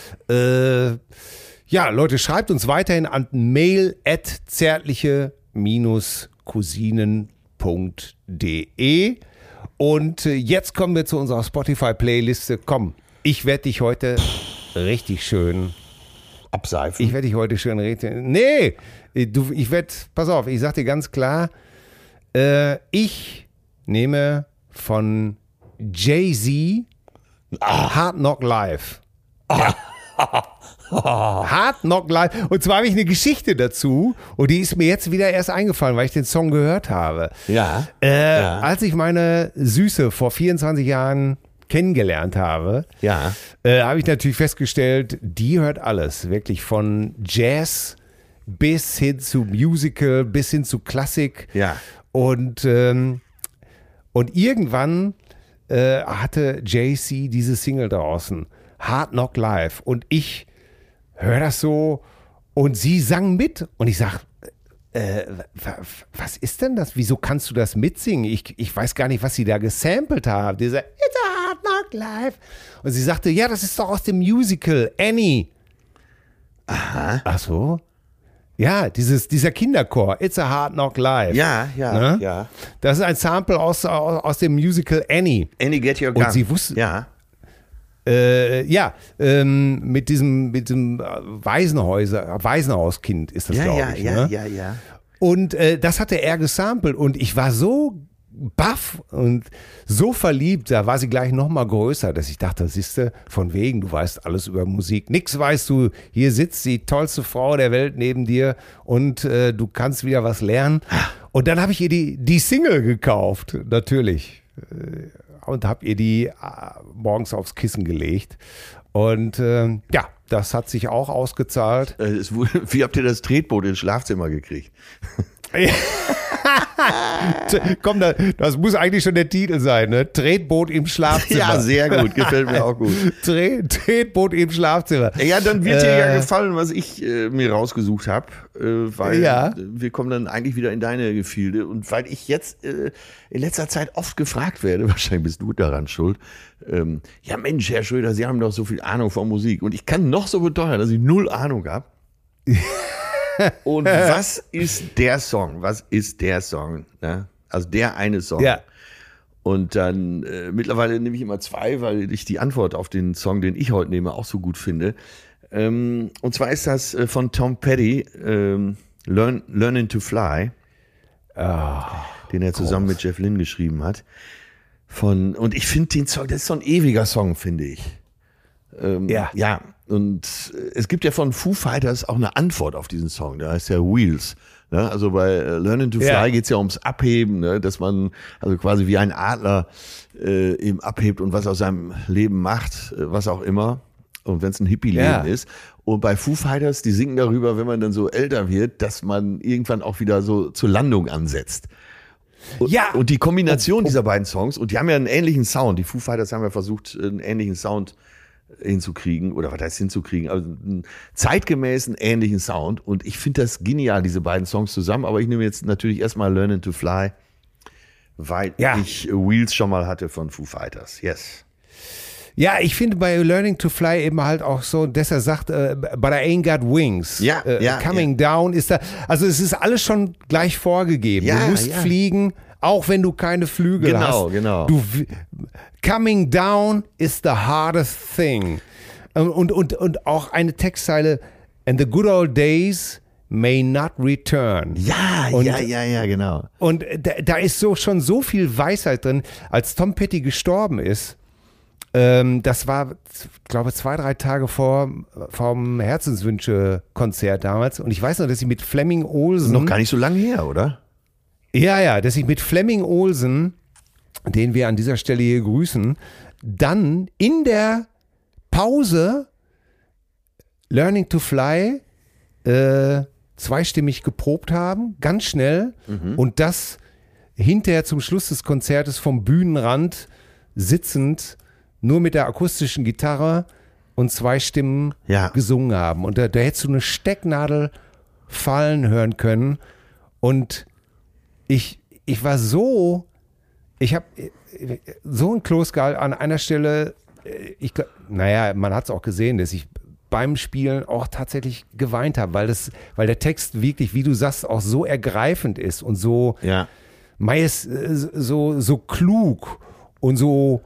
Leute, schreibt uns weiterhin an mail@zärtliche-cousinen.de. Und jetzt kommen wir zu unserer Spotify-Playliste. Komm, ich werde dich heute richtig schön abseifen. Ich werde dich heute schön reden. Nee, pass auf, ich sag dir ganz klar, ich nehme von Jay-Z Hard Knock Live. Ja. Hard Knock Live. Und zwar habe ich eine Geschichte dazu und die ist mir jetzt wieder erst eingefallen, weil ich den Song gehört habe. Als ich meine Süße vor 24 Jahren kennengelernt habe, habe ich natürlich festgestellt, die hört alles. Wirklich von Jazz bis hin zu Musical, bis hin zu Klassik. Ja. Und irgendwann hatte Jay-Z diese Single draußen, Hard Knock Live. Und ich höre das so und sie sang mit. Und ich sage, was ist denn das? Wieso kannst du das mitsingen? Ich weiß gar nicht, was sie da gesampelt haben. Dieser It's a Hard Knock Live. Und sie sagte, ja, das ist doch aus dem Musical Annie. Aha. Ach so? Ja, dieser Kinderchor, It's a Hard Knock Live. Ja. Das ist ein Sample aus dem Musical Annie. Annie Get Your Gun. Und sie wusste, mit diesem Waisenhauskind ist das, glaube ich. Ja. Und das hatte er gesampelt und ich war so baff und so verliebt, da war sie gleich noch mal größer, dass ich dachte, siehste, von wegen, du weißt alles über Musik. Nix weißt du, hier sitzt die tollste Frau der Welt neben dir und du kannst wieder was lernen. Und dann habe ich ihr die Single gekauft, natürlich. Und habe ihr die morgens aufs Kissen gelegt. Und das hat sich auch ausgezahlt. Wie habt ihr das Tretboot ins Schlafzimmer gekriegt? Komm, das muss eigentlich schon der Titel sein, ne? Tretboot im Schlafzimmer. Ja, sehr gut, gefällt mir auch gut. Tretboot im Schlafzimmer. Ja, dann wird dir ja gefallen, was ich mir rausgesucht habe, weil wir kommen dann eigentlich wieder in deine Gefilde und weil ich jetzt in letzter Zeit oft gefragt werde, wahrscheinlich bist du daran schuld, ja Mensch, Herr Schröder, Sie haben doch so viel Ahnung von Musik und ich kann noch so beteuern, dass ich 0 Ahnung habe. Und was ist der Song? Ne? Also der eine Song. Ja. Und dann mittlerweile nehme ich immer 2, weil ich die Antwort auf den Song, den ich heute nehme, auch so gut finde. Und zwar ist das von Tom Petty, Learning to Fly, den er zusammen mit Jeff Lynne geschrieben hat. Und ich finde den Song, das ist so ein ewiger Song, finde ich. Ja, und es gibt ja von Foo Fighters auch eine Antwort auf diesen Song, der heißt ja Wheels. Ne? Also bei Learning to Fly geht's ja ums Abheben, ne? Dass man also quasi wie ein Adler eben abhebt und was aus seinem Leben macht, was auch immer. Und wenn es ein Hippie-Leben ist. Und bei Foo Fighters, die singen darüber, wenn man dann so älter wird, dass man irgendwann auch wieder so zur Landung ansetzt. Und die Kombination dieser beiden Songs, und die haben ja einen ähnlichen Sound. Die Foo Fighters haben ja versucht, einen ähnlichen Sound hinzukriegen, oder was heißt hinzukriegen, also einen zeitgemäßen ähnlichen Sound. Und ich finde das genial, diese beiden Songs zusammen. Aber ich nehme jetzt natürlich erstmal Learning to Fly, weil ich Wheels schon mal hatte von Foo Fighters. Yes. Ja, ich finde bei Learning to Fly eben halt auch so, dass er sagt, but I ain't got wings. Coming down ist da, also es ist alles schon gleich vorgegeben. Du musst fliegen, auch wenn du keine Flügel hast. Genau. Coming down is the hardest thing. Und auch eine Textzeile, and the good old days may not return. Ja, genau. Und da ist schon so viel Weisheit drin. Als Tom Petty gestorben ist, das war, glaube ich, 2-3 Tage vom Herzenswünsche-Konzert damals. Und ich weiß noch, dass ich mit Flemming Olsen... Noch gar nicht so lange her, oder? Ja, dass ich mit Flemming Olsen, den wir an dieser Stelle hier grüßen, dann in der Pause Learning to Fly zweistimmig geprobt haben, ganz schnell. Und das hinterher zum Schluss des Konzertes vom Bühnenrand sitzend nur mit der akustischen Gitarre und 2 Stimmen gesungen haben. Und da hättest du eine Stecknadel fallen hören können. Und ich habe so ein Kloß gehalten an einer Stelle. Man hat es auch gesehen, dass ich beim Spielen auch tatsächlich geweint habe, weil der Text wirklich, wie du sagst, auch so ergreifend ist und so so klug und so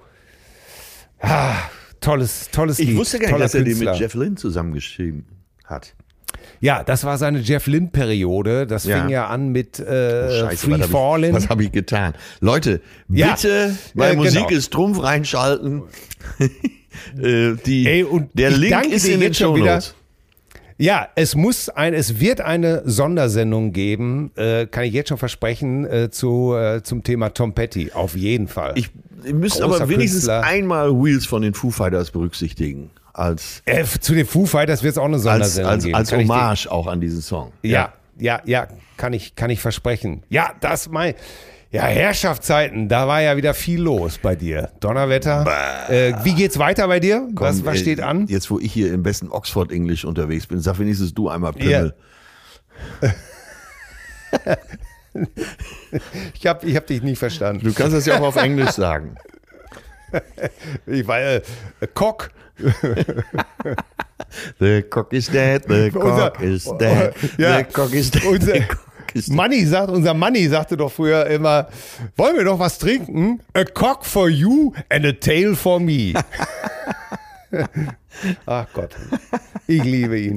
tolles Lied. Ich wusste gar nicht, dass er den Künstler. mit Jeff Lynne zusammengeschrieben hat. Ja, das war seine Jeff Lynne-Periode. Das fing ja an mit Free Fallin'. Was habe ich getan? Leute, bitte bei Musik ist Trumpf reinschalten. Der Link ist in den Shownotes. Ja, es wird eine Sondersendung geben, kann ich jetzt schon versprechen, zum Thema Tom Petty. Auf jeden Fall. Ihr müsst aber wenigstens einmal Wheels von den Foo Fighters berücksichtigen. Zu den Foo Fighters wird es auch eine Sondersendung geben. Als Hommage auch an diesen Song. Ja, kann ich versprechen. Ja, Herrschaftszeiten, da war ja wieder viel los bei dir. Donnerwetter. Wie geht's weiter bei dir? Was steht an? Jetzt, wo ich hier im besten Oxford-Englisch unterwegs bin, sag wenigstens du einmal Pimmel. Ja. Ich hab dich nie verstanden. Du kannst das ja auch auf Englisch sagen. Cock. The cock is dead, the cock is dead, the cock is dead. Unser Manni sagte doch früher immer, wollen wir noch was trinken? A cock for you and a tail for me. Ach Gott, ich liebe ihn.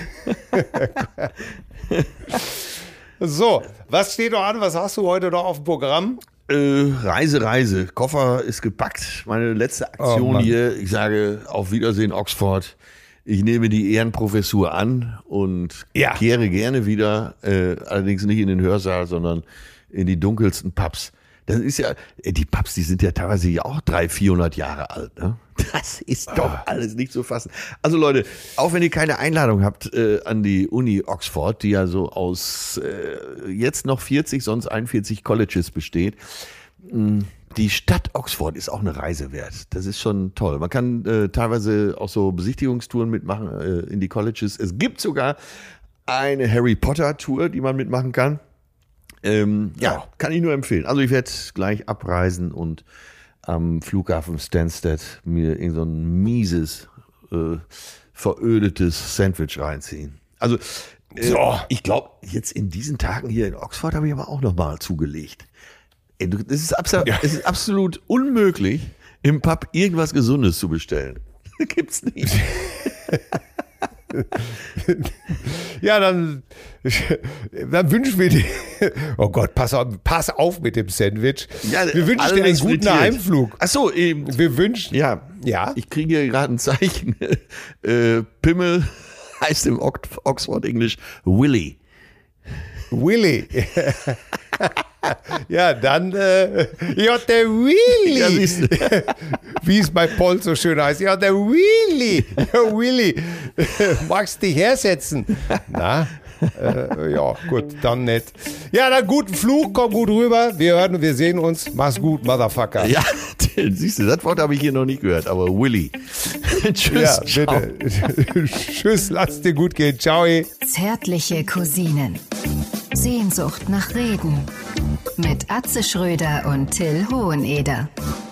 So, was steht noch an? Was hast du heute noch auf dem Programm? Reise. Koffer ist gepackt. Meine letzte Aktion hier. Ich sage auf Wiedersehen, Oxford. Ich nehme die Ehrenprofessur an und kehre gerne wieder, allerdings nicht in den Hörsaal, sondern in die dunkelsten Pubs. Das ist ja, die Pubs, die sind ja teilweise ja auch 300-400 Jahre alt, ne? Das ist doch alles nicht zu fassen. Also Leute, auch wenn ihr keine Einladung habt an die Uni Oxford, die ja so aus jetzt noch 40, sonst 41 Colleges besteht, die Stadt Oxford ist auch eine Reise wert. Das ist schon toll. Man kann teilweise auch so Besichtigungstouren mitmachen in die Colleges. Es gibt sogar eine Harry Potter Tour, die man mitmachen kann. Kann ich nur empfehlen. Also ich werde gleich abreisen und am Flughafen Stansted mir irgend so ein mieses, verödetes Sandwich reinziehen. Also ich glaube, jetzt in diesen Tagen hier in Oxford habe ich aber auch nochmal zugelegt. Es ist absolut unmöglich, im Pub irgendwas Gesundes zu bestellen. Gibt's nicht. Ja, dann wünschen wir dir, oh Gott, pass auf mit dem Sandwich. Ja, wir wünschen dir einen guten Heimflug. Ach so, wir wünschen. Ja. Ich kriege hier gerade ein Zeichen. Pimmel heißt im Oxford Englisch Willy. Ja, dann, ja, der Willi. Ja, wie es bei Paul so schön heißt. Ja, der Willi. Ja, Willi. Magst dich hersetzen? Na? Ja, gut, dann nicht. Ja, dann guten Flug, komm gut rüber. Wir hören und wir sehen uns. Mach's gut, Motherfucker. Ja, siehst du, das Wort habe ich hier noch nicht gehört, aber Willi. Tschüss. Ja, bitte. Tschüss, lass dir gut gehen. Ciao. Zärtliche Cousinen. Sehnsucht nach Reden. Mit Atze Schröder und Till Hoheneder.